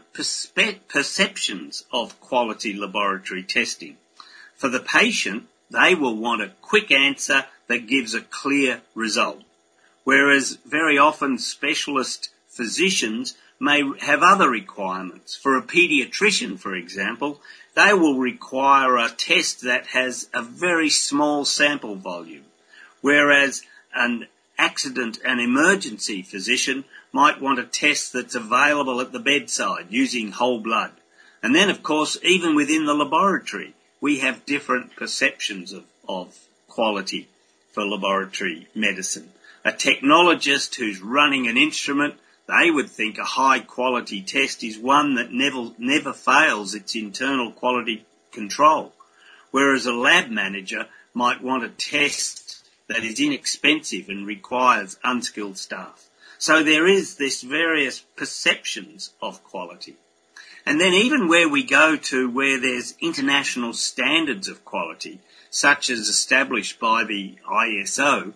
perceptions of quality laboratory testing. For the patient, they will want a quick answer that gives a clear result, whereas very often specialist physicians may have other requirements. For a pediatrician, for example, they will require a test that has a very small sample volume, whereas an accident and emergency physician might want a test that's available at the bedside using whole blood. And then, of course, even within the laboratory, we have different perceptions of quality for laboratory medicine. A technologist who's running an instrument, they would think a high-quality test is one that never fails its internal quality control, whereas a lab manager might want a test that is inexpensive and requires unskilled staff. So there is this various perceptions of quality. And then even where we go to where there's international standards of quality, such as established by the ISO,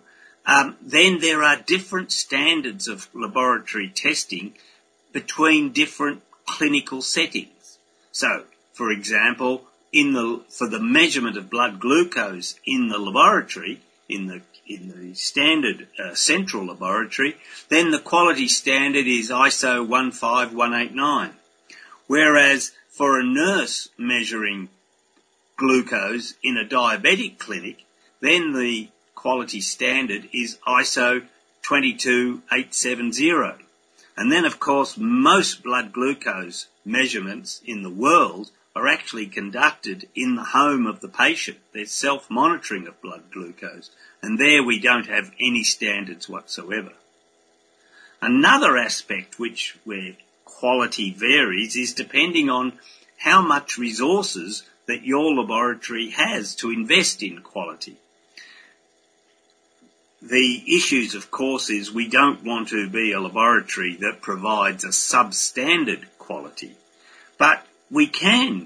then there are different standards of laboratory testing between different clinical settings. So, for example, for the measurement of blood glucose in the laboratory, in the standard central laboratory, then the quality standard is ISO 15189. Whereas for a nurse measuring glucose in a diabetic clinic, then the quality standard is ISO 22870. And then, of course, most blood glucose measurements in the world are actually conducted in the home of the patient. There's self-monitoring of blood glucose, and there we don't have any standards whatsoever. Another aspect where quality varies is depending on how much resources that your laboratory has to invest in quality. The issues, of course, is we don't want to be a laboratory that provides a substandard quality, but we can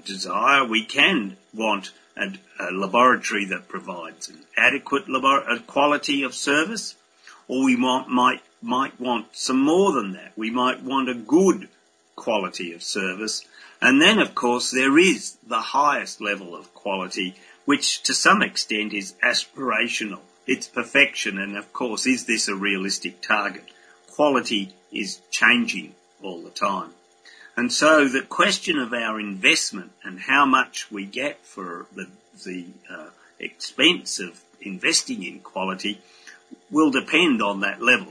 want a laboratory that provides an adequate quality of service, or we might want some more than that. We might want a good quality of service. And then, of course, there is the highest level of quality, which to some extent is aspirational. It's perfection, and of course, is this a realistic target? Quality is changing all the time. And so the question of our investment and how much we get for the expense of investing in quality will depend on that level.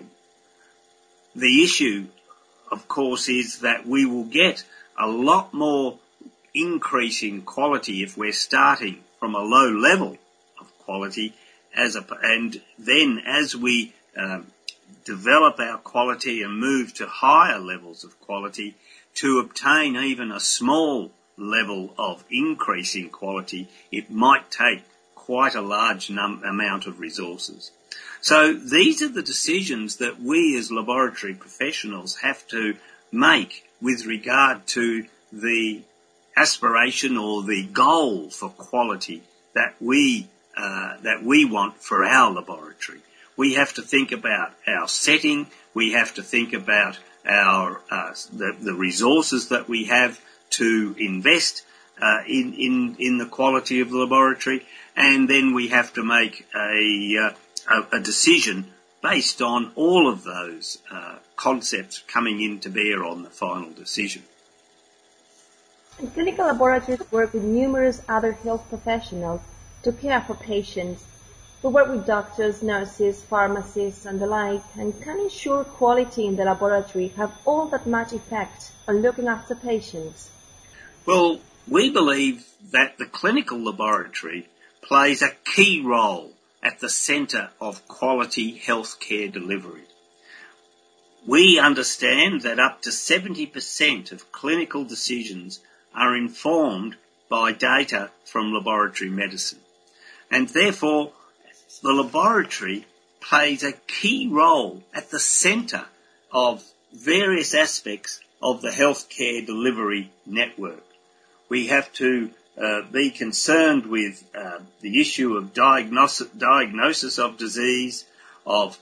The issue, of course, is that we will get a lot more increase in quality if we're starting from a low level of quality, and then as we develop our quality and move to higher levels of quality, to obtain even a small level of increase in quality, it might take quite a large amount of resources. So these are the decisions that we as laboratory professionals have to make with regard to the aspiration or the goal for quality that we want for our laboratory. We have to think about our setting. We have to think about our the resources that we have to invest in the quality of the laboratory, and then we have to make a decision based on all of those concepts coming into bear on the final decision. And clinical laboratories work with numerous other health professionals to care for patients. We work with doctors, nurses, pharmacists, and the like, and can ensure quality in the laboratory have all that much effect on looking after patients? Well, we believe that the clinical laboratory plays a key role at the centre of quality healthcare delivery. We understand that up to 70% of clinical decisions are informed by data from laboratory medicine, and therefore the laboratory plays a key role at the centre of various aspects of the healthcare delivery network. We have to be concerned with the issue of diagnosis of disease, of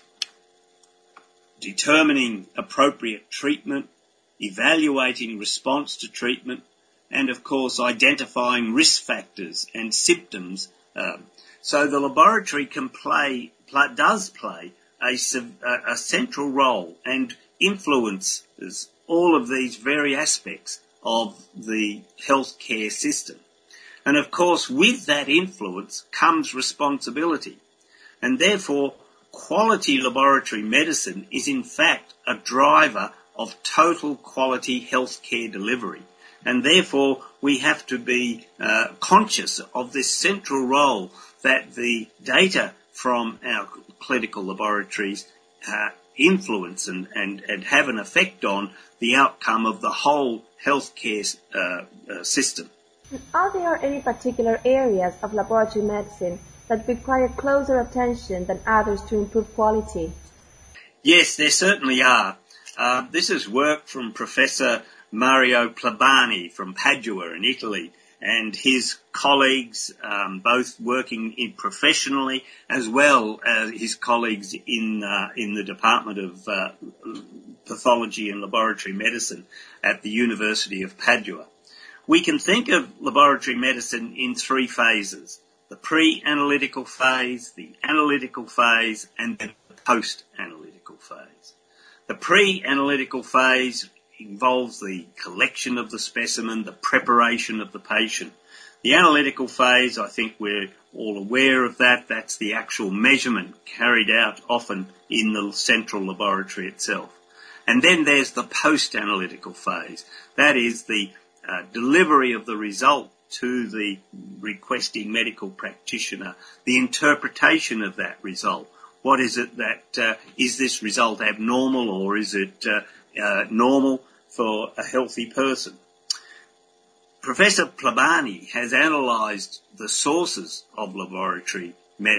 determining appropriate treatment, evaluating response to treatment, and of course identifying risk factors and symptoms. So the laboratory does play a central role and influences all of these very aspects of the healthcare system. And of course, with that influence comes responsibility. And therefore, quality laboratory medicine is in fact a driver of total quality healthcare delivery. And therefore, we have to be conscious of this central role that the data from our clinical laboratories influence and have an effect on the outcome of the whole healthcare system. Are there any particular areas of laboratory medicine that require closer attention than others to improve quality? Yes, there certainly are. This is work from Professor Mario Plebani from Padua in Italy, and his colleagues, both working professionally as well as his colleagues in the Department of Pathology and Laboratory Medicine at the University of Padua. We can think of laboratory medicine in three phases: the pre-analytical phase, the analytical phase, and then the post-analytical phase. The pre-analytical phase involves the collection of the specimen, the preparation of the patient. The analytical phase, I think we're all aware of that. That's the actual measurement carried out often in the central laboratory itself. And then there's the post-analytical phase. That is the delivery of the result to the requesting medical practitioner, the interpretation of that result. What is it that, is this result abnormal or is it normal for a healthy person? Professor Plabani has analysed the sources of laboratory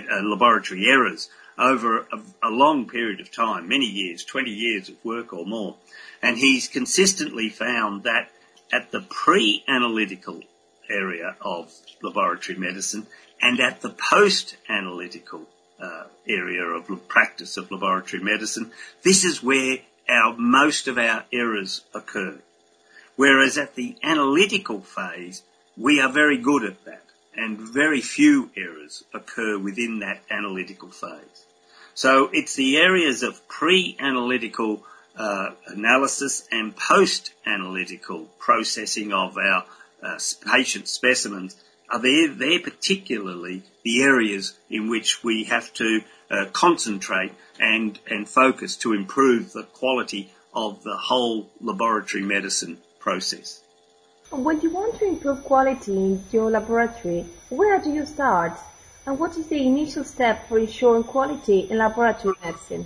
errors over a long period of time, many years, 20 years of work or more, and he's consistently found that at the pre-analytical area of laboratory medicine and at the post-analytical area of practice of laboratory medicine, this is where most of our errors occur. Whereas at the analytical phase, we are very good at that, and very few errors occur within that analytical phase. So it's the areas of pre-analytical analysis and post-analytical processing of our patient specimens they're particularly the areas in which we have to concentrate and focus to improve the quality of the whole laboratory medicine process. When you want to improve quality in your laboratory, where do you start? And what is the initial step for ensuring quality in laboratory medicine?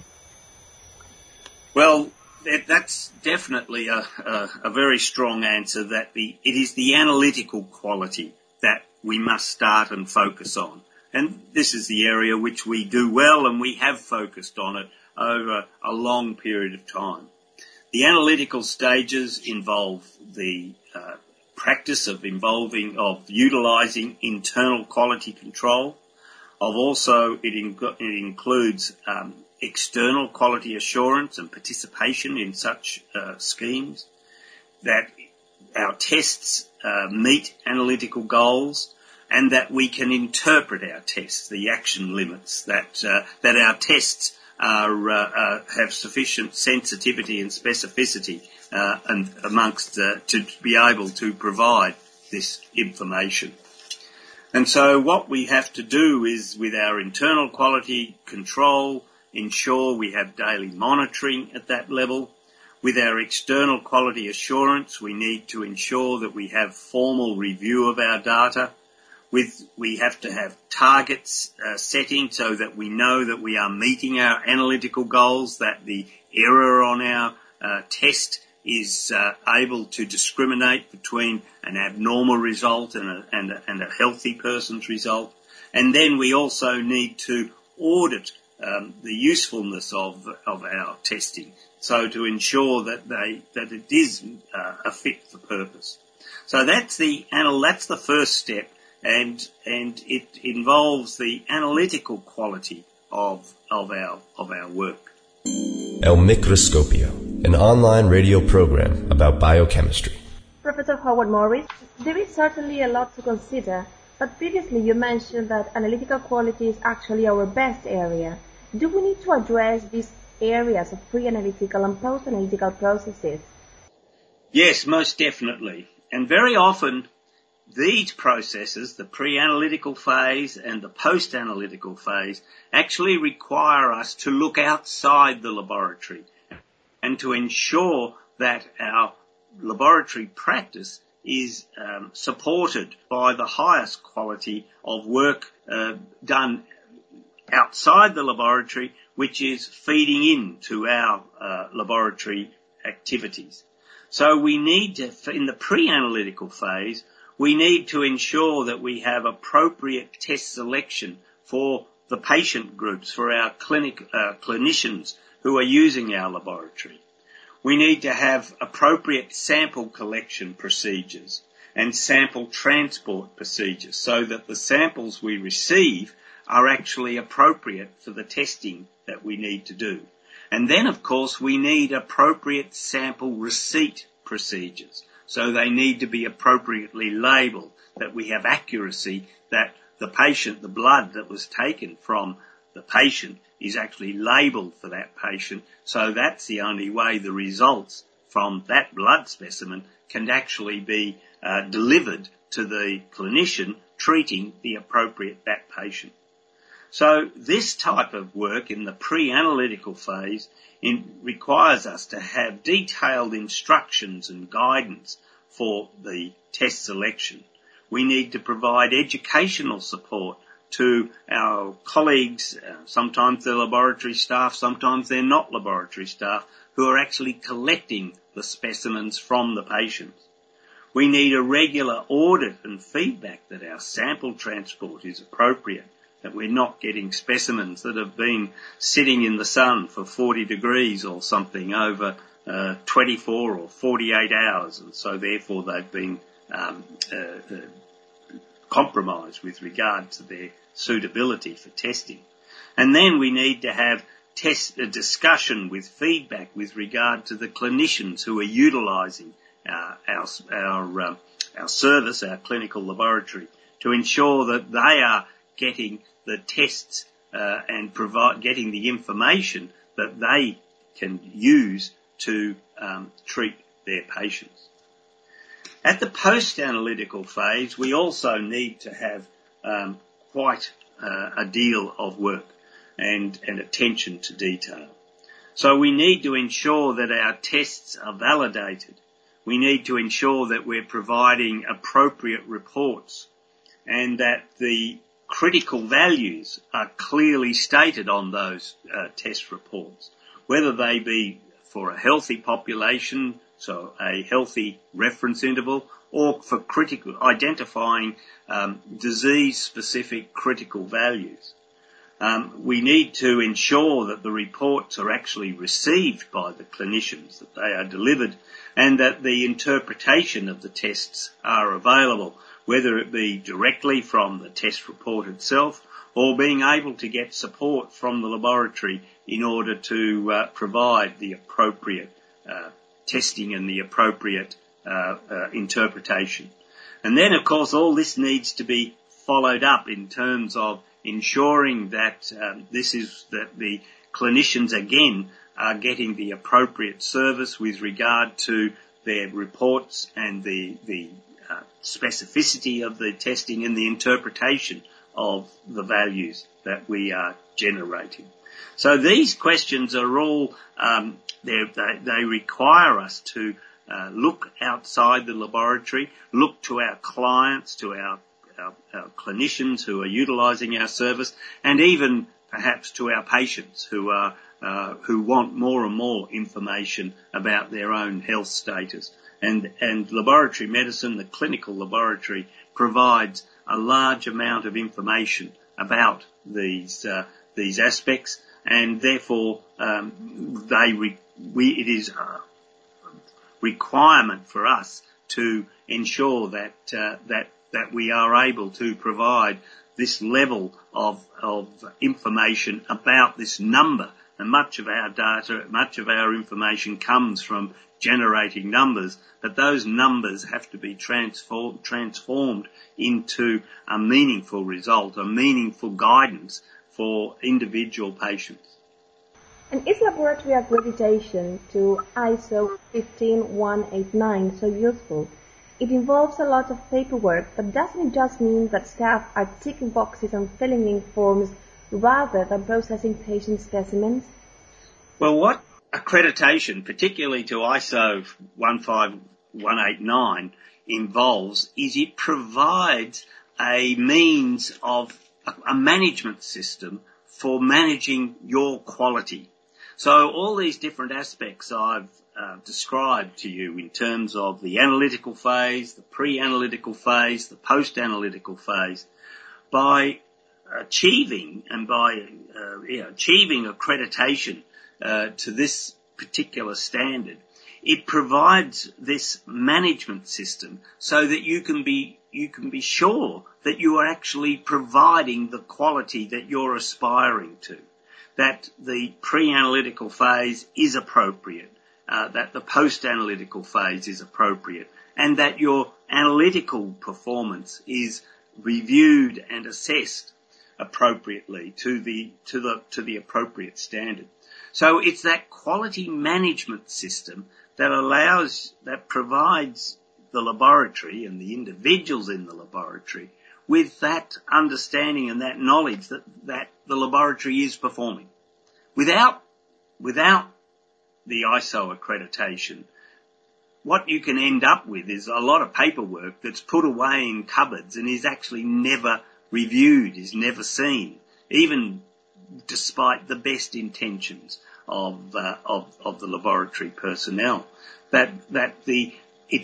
Well, that's definitely a very strong answer, that it is the analytical quality that we must start and focus on. And this is the area which we do well, and we have focused on it over a long period of time. The analytical stages involve the practice of utilising internal quality control. It includes external quality assurance and participation in such schemes, that our tests meet analytical goals, and that we can interpret our tests, the action limits, that our tests have sufficient sensitivity and specificity and to be able to provide this information. And so what we have to do is, with our internal quality control, ensure we have daily monitoring at that level. With our external quality assurance, we need to ensure that we have formal review of our data. We have to have targets setting so that we know that we are meeting our analytical goals, that the error on our test is able to discriminate between an abnormal result and a healthy person's result. And then we also need to audit the usefulness of our testing, so to ensure that it is a fit for purpose. So that's the first step, and it involves the analytical quality of our work. El Microscopio, an online radio program about biochemistry. Professor Howard Morris, there is certainly a lot to consider, but previously you mentioned that analytical quality is actually our best area. Do we need to address these areas of pre-analytical and post-analytical processes? Yes, most definitely. And very often these processes, the pre-analytical phase and the post-analytical phase, actually require us to look outside the laboratory and to ensure that our laboratory practice is supported by the highest quality of work done outside the laboratory, which is feeding into our laboratory activities. So we need to, in the pre-analytical phase, we need to ensure that we have appropriate test selection for the patient groups, for our clinicians who are using our laboratory. We need to have appropriate sample collection procedures and sample transport procedures, so that the samples we receive are actually appropriate for the testing that we need to do. And then, of course, we need appropriate sample receipt procedures, So they need to be appropriately labelled, that we have accuracy, that the patient, the blood that was taken from the patient is actually labelled for that patient. So that's the only way the results from that blood specimen can actually be delivered to the clinician treating the that patient. So this type of work in the pre-analytical phase requires us to have detailed instructions and guidance for the test selection. We need to provide educational support to our colleagues, sometimes they're laboratory staff, sometimes they're not laboratory staff, who are actually collecting the specimens from the patients. We need a regular audit and feedback that our sample transport is appropriate, that we're not getting specimens that have been sitting in the sun for 40 degrees or something over 24 or 48 hours, and so therefore they've been compromised with regard to their suitability for testing. And then we need to have a discussion with feedback with regard to the clinicians who are utilising our service, our clinical laboratory, to ensure that they are getting the tests and getting the information that they can use to treat their patients. At the post-analytical phase, we also need to have quite a deal of work and attention to detail. So we need to ensure that our tests are validated. We need to ensure that we're providing appropriate reports and that the critical values are clearly stated on those test reports, whether they be for a healthy population, so a healthy reference interval, or for identifying disease-specific critical values. We need to ensure that the reports are actually received by the clinicians, that they are delivered, and that the interpretation of the tests are available, whether it be directly from the test report itself or being able to get support from the laboratory in order to provide the appropriate testing and the appropriate interpretation. And then, of course, all this needs to be followed up in terms of ensuring that that the clinicians again are getting the appropriate service with regard to their reports and the specificity of the testing and the interpretation of the values that we are generating. So these questions are all they require us to look outside the laboratory, look to our clients, to our clinicians who are utilising our service, and even perhaps to our patients who want more and more information about their own health status. And laboratory medicine, the clinical laboratory, provides a large amount of information about these aspects, and therefore it is a requirement for us to ensure that we are able to provide this level of information about this number. And much of our data, much of our information comes from generating numbers, but those numbers have to be transformed into a meaningful result, a meaningful guidance for individual patients. And is laboratory accreditation to ISO 15189 so useful? It involves a lot of paperwork, but doesn't it just mean that staff are ticking boxes and filling in forms rather than processing patient specimens? Well, what accreditation, particularly to ISO 15189, involves is it provides a means of a management system for managing your quality. So all these different aspects I've described to you in terms of the analytical phase, the pre-analytical phase, the post-analytical phase, by achieving accreditation to this particular standard, it provides this management system so that you can be sure that you are actually providing the quality that you're aspiring to, that the pre-analytical phase is appropriate, that the post-analytical phase is appropriate, and that your analytical performance is reviewed and assessed appropriately to the appropriate standard. So it's that quality management system that provides the laboratory and the individuals in the laboratory with that understanding and that knowledge that the laboratory is performing. Without the ISO accreditation, what you can end up with is a lot of paperwork that's put away in cupboards and is actually never reviewed, is never seen, even despite the best intentions of the laboratory personnel. That the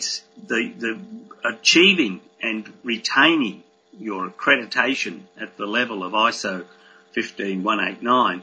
achieving and retaining your accreditation at the level of ISO 15189,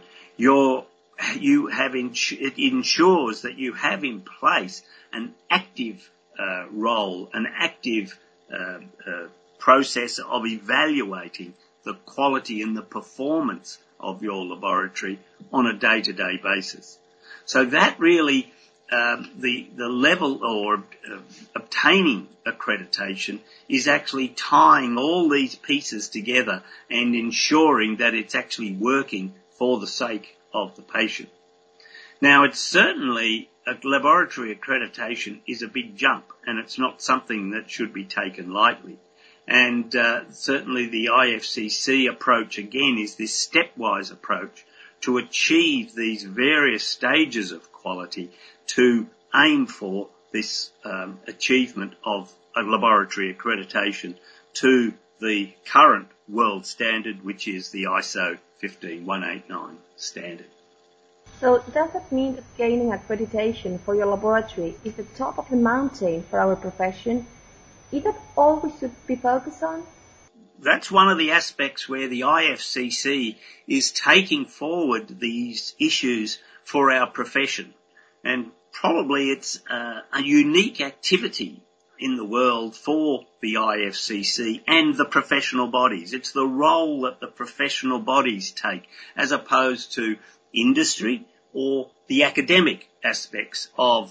it ensures that you have in place an active role, an active process of evaluating the quality and the performance of your laboratory on a day-to-day basis. So that really, the level or obtaining accreditation is actually tying all these pieces together and ensuring that it's actually working for the sake of the patient. Now, it's certainly a laboratory accreditation is a big jump, and it's not something that should be taken lightly. And certainly the IFCC approach, again, is this stepwise approach to achieve these various stages of quality to aim for this achievement of a laboratory accreditation to the current world standard, which is the ISO 15189 standard. So does that mean that gaining accreditation for your laboratory is the top of the mountain for our profession? Is that all we should be focused on? That's one of the aspects where the IFCC is taking forward these issues for our profession. And probably it's a unique activity in the world for the IFCC and the professional bodies. It's the role that the professional bodies take as opposed to industry or the academic aspects of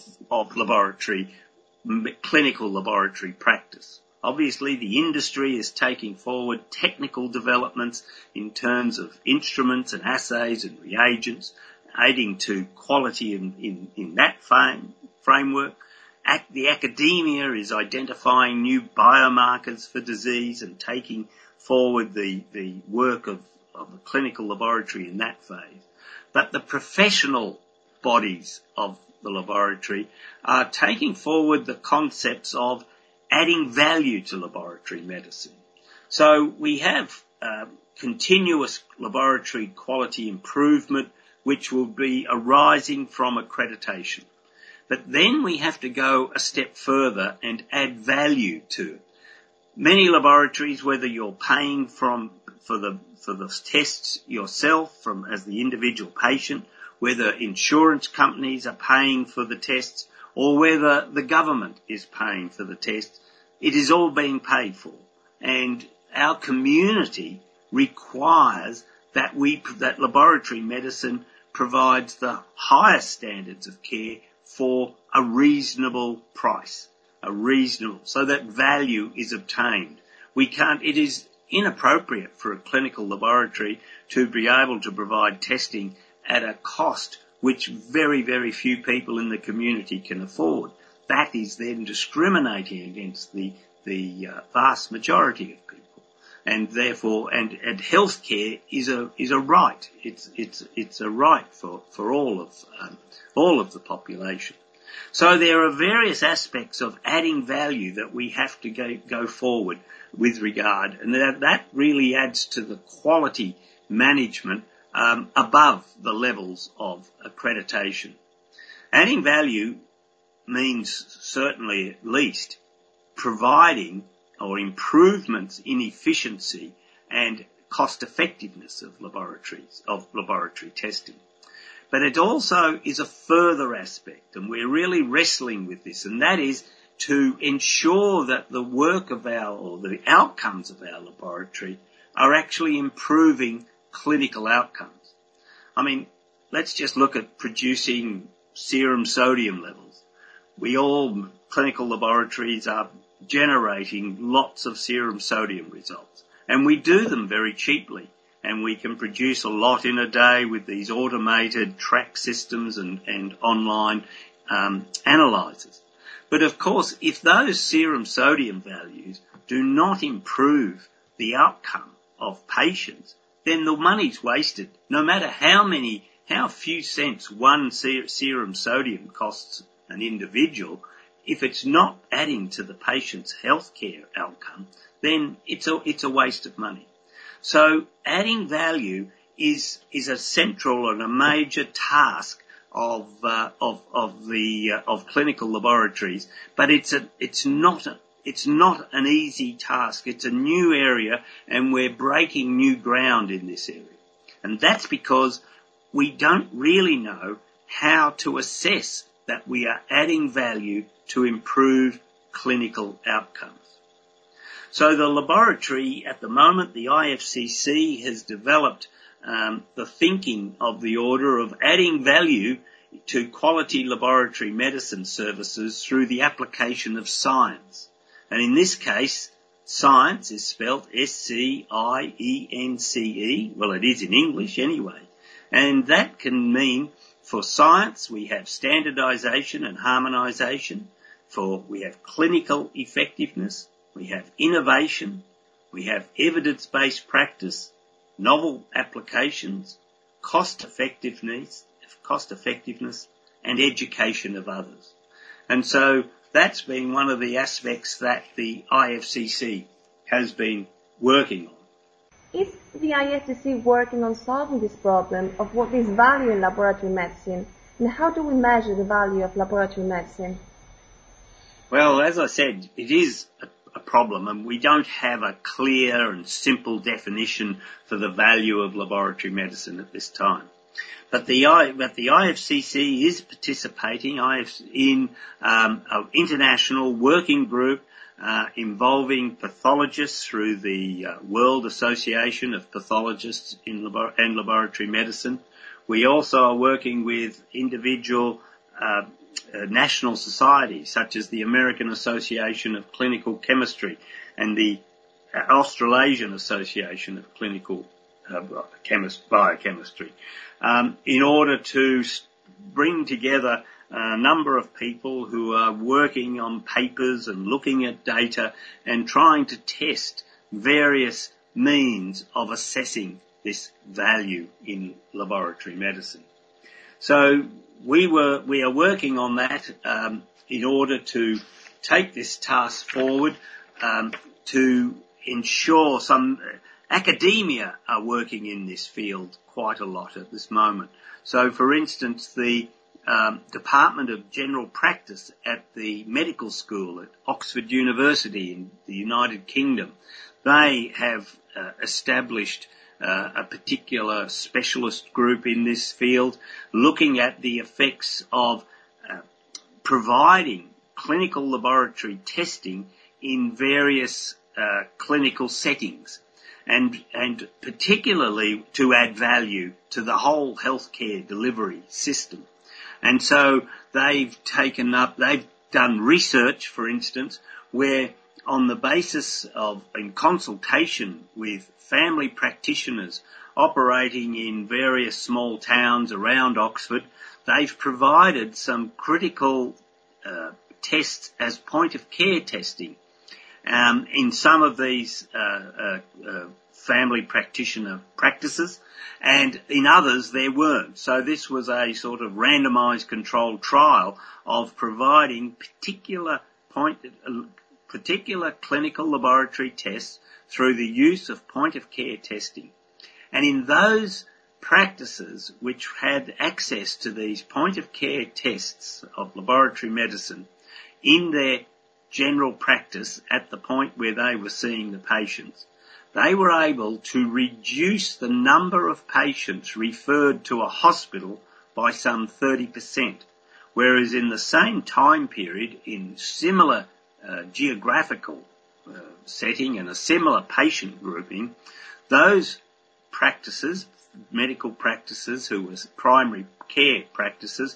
clinical laboratory practice. Obviously, the industry is taking forward technical developments in terms of instruments and assays and reagents, aiding to quality in that framework. The academia is identifying new biomarkers for disease and taking forward the work of the clinical laboratory in that phase. But the professional bodies of the laboratory are taking forward the concepts of adding value to laboratory medicine. So we have continuous laboratory quality improvement, which will be arising from accreditation. But then we have to go a step further and add value to it. Many laboratories, whether you're paying for the tests yourself as the individual patient, whether insurance companies are paying for the tests, or whether the government is paying for the tests, it is all being paid for. And our community requires that laboratory medicine provides the highest standards of care for a reasonable price, so that value is obtained. It is inappropriate for a clinical laboratory to be able to provide testing at a cost which very, very few people in the community can afford. That is then discriminating against the vast majority of people, and therefore, and healthcare is a right. It's a right for all of the population. So there are various aspects of adding value that we have to go forward with regard, and that really adds to the quality management above the levels of accreditation. Adding value means certainly at least providing or improvements in efficiency and cost effectiveness of laboratory testing. But it also is a further aspect, and we're really wrestling with this, and that is to ensure that the work of the outcomes of our laboratory are actually improving clinical outcomes. I mean, let's just look at producing serum sodium levels. We all clinical laboratories are generating lots of serum sodium results. And we do them very cheaply. And we can produce a lot in a day with these automated track systems and online analyzers. But of course, if those serum sodium values do not improve the outcome of patients, then the money's wasted. No matter how few cents one serum sodium costs an individual, if it's not adding to the patient's healthcare outcome, then it's a waste of money. So adding value is a central and a major task of clinical laboratories, but it's not an easy task. It's a new area, and we're breaking new ground in this area. And that's because we don't really know how to assess that we are adding value to improve clinical outcomes. So the laboratory at the moment, the IFCC, has developed the thinking of the order of adding value to quality laboratory medicine services through the application of science. And in this case, science is spelled S-C-I-E-N-C-E. Well, it is in English anyway. And that can mean for science we have standardization and harmonization. We have clinical effectiveness. We have innovation. We have evidence-based practice, novel applications, cost effectiveness, and education of others. And so that's been one of the aspects that the IFCC has been working on. Is the IFCC working on solving this problem of what is value in laboratory medicine, and how do we measure the value of laboratory medicine? Well, as I said, it is a problem, and we don't have a clear and simple definition for the value of laboratory medicine at this time. But the IFCC is participating in an international working group involving pathologists through the World Association of Pathologists and Laboratory Medicine. We also are working with individual national societies such as the American Association of Clinical Chemistry and the Australasian Association of Clinical Biochemistry in order to bring together a number of people who are working on papers and looking at data and trying to test various means of assessing this value in laboratory medicine. So we are working on that in order to take this task forward to ensure some academia are working in this field quite a lot at this moment. So, for instance, the Department of General Practice at the medical school at Oxford University in the United Kingdom, they have established a particular specialist group in this field looking at the effects of providing clinical laboratory testing in various clinical settings, and particularly to add value to the whole healthcare delivery system. And so they've done research, for instance, where on the basis of, in consultation with family practitioners operating in various small towns around Oxford, they've provided some critical tests as point-of-care testing in some of these family practitioner practices, and in others there weren't. So this was a sort of randomised controlled trial of providing particular clinical laboratory tests through the use of point-of-care testing. And in those practices which had access to these point-of-care tests of laboratory medicine in their general practice at the point where they were seeing the patients, they were able to reduce the number of patients referred to a hospital by some 30%, whereas in the same time period, in similar geographical setting and a similar patient grouping, those practices, medical practices who were primary care practices,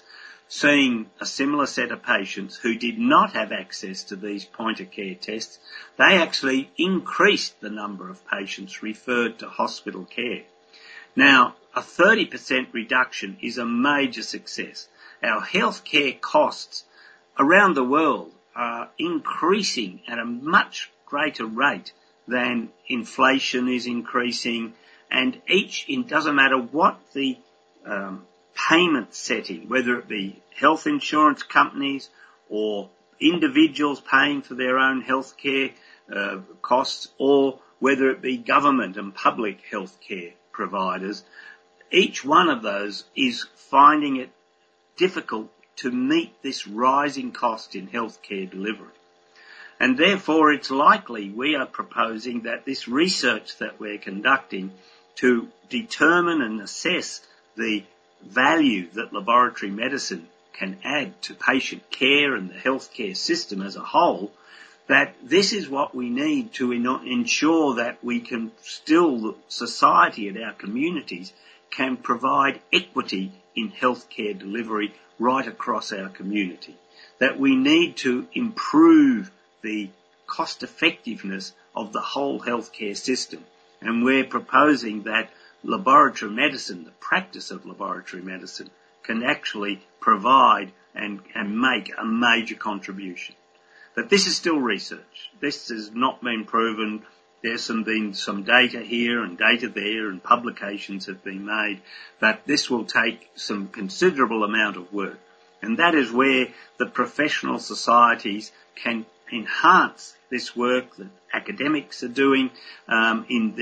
seeing a similar set of patients who did not have access to these point-of-care tests, they actually increased the number of patients referred to hospital care. Now, a 30% reduction is a major success. Our healthcare costs around the world are increasing at a much greater rate than inflation is increasing, and it doesn't matter what the payment setting, whether it be health insurance companies or individuals paying for their own healthcare costs, or whether it be government and public healthcare providers, each one of those is finding it difficult to meet this rising cost in healthcare delivery. And therefore it's likely we are proposing that this research that we're conducting to determine and assess the value that laboratory medicine can add to patient care and the healthcare system as a whole, that this is what we need to ensure that we can still, society and our communities can provide equity in healthcare delivery right across our community. That we need to improve the cost effectiveness of the whole healthcare system. And we're proposing that laboratory medicine, the practice of laboratory medicine, can actually provide and make a major contribution. But this is still research. This has not been proven. There's been some data here and data there, and publications have been made, but this will take some considerable amount of work. And that is where the professional societies can enhance this work that academics are doing, in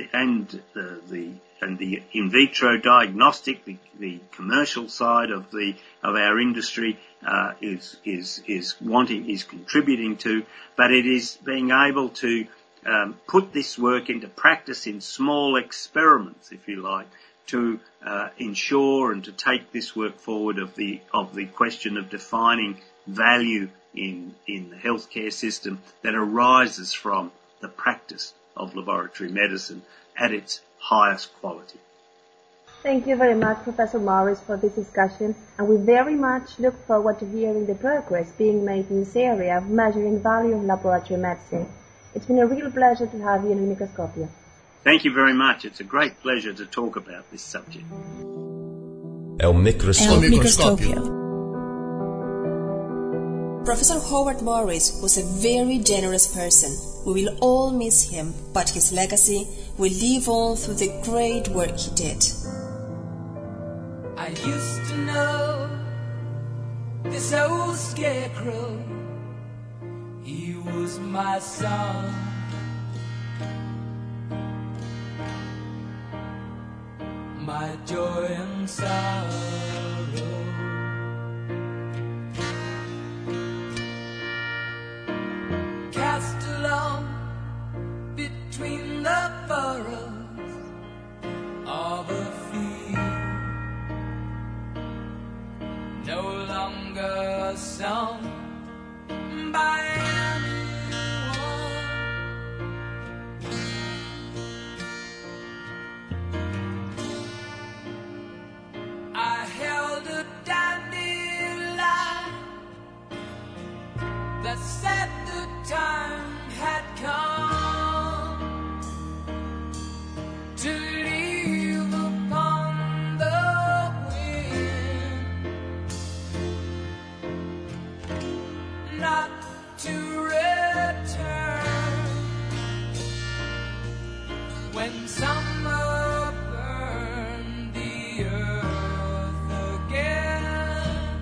the in vitro diagnostic, the commercial side of our industry is contributing to, but it is being able to put this work into practice in small experiments, if you like, to ensure and to take this work forward of the question of defining value in the healthcare system that arises from the practice of laboratory medicine at its highest quality. Thank you very much, Professor Morris, for this discussion, and we very much look forward to hearing the progress being made in this area of measuring value of laboratory medicine. It's been a real pleasure to have you in Microscopio. Thank you very much. It's a great pleasure to talk about this subject. El Microscopio. Professor Howard Morris was a very generous person. We will all miss him, but his legacy will live on through the great work he did. I used to know this old scarecrow. He was my son. My joy and sorrow. Cast along between the furrows of a field, no longer sung by anyone. I held a dandelion that said the time had come to leave upon the wind, not to return when summer burned the earth again.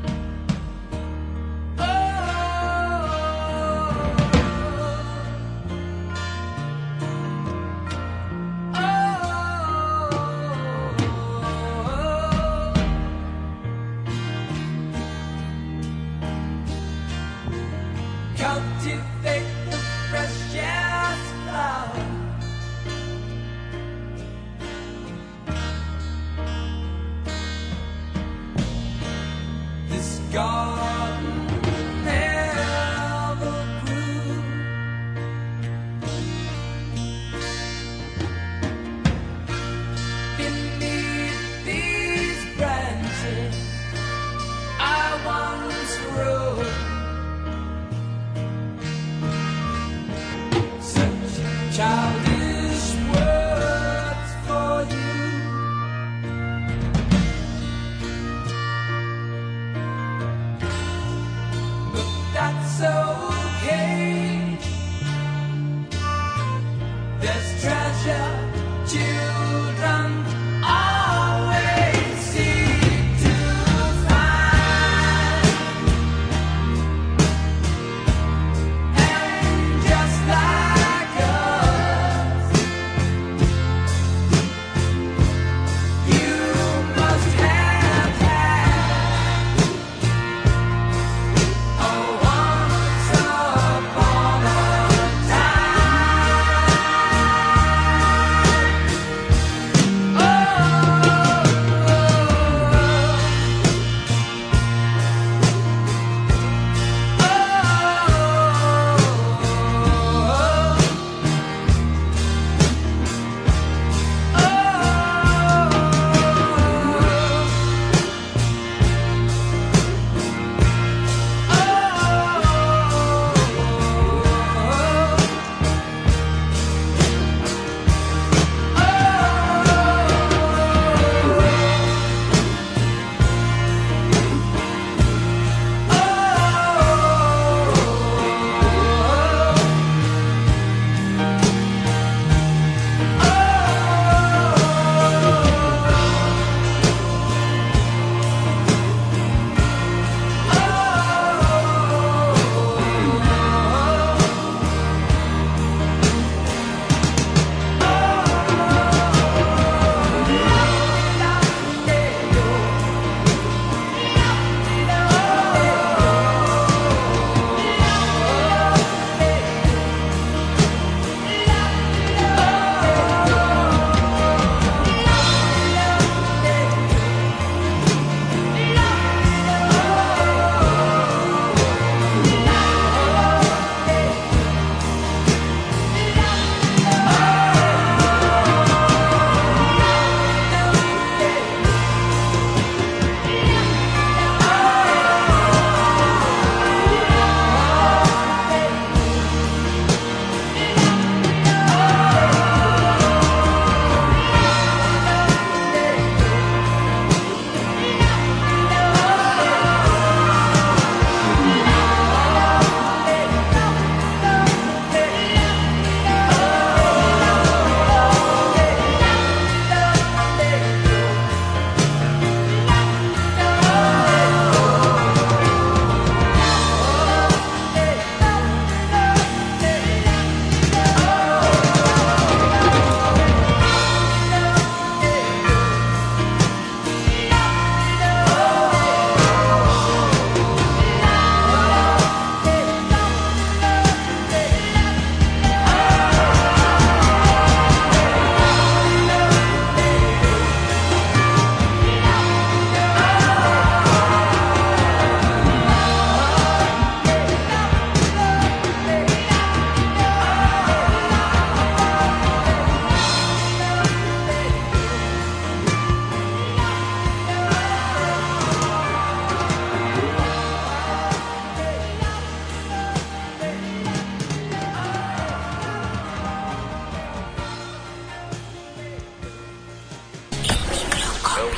Cultivate the precious flower. This garden never grew. Beneath these branches, I want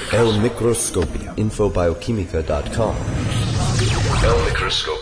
El Microscopio. Infobiochimica.com. El Microscopio.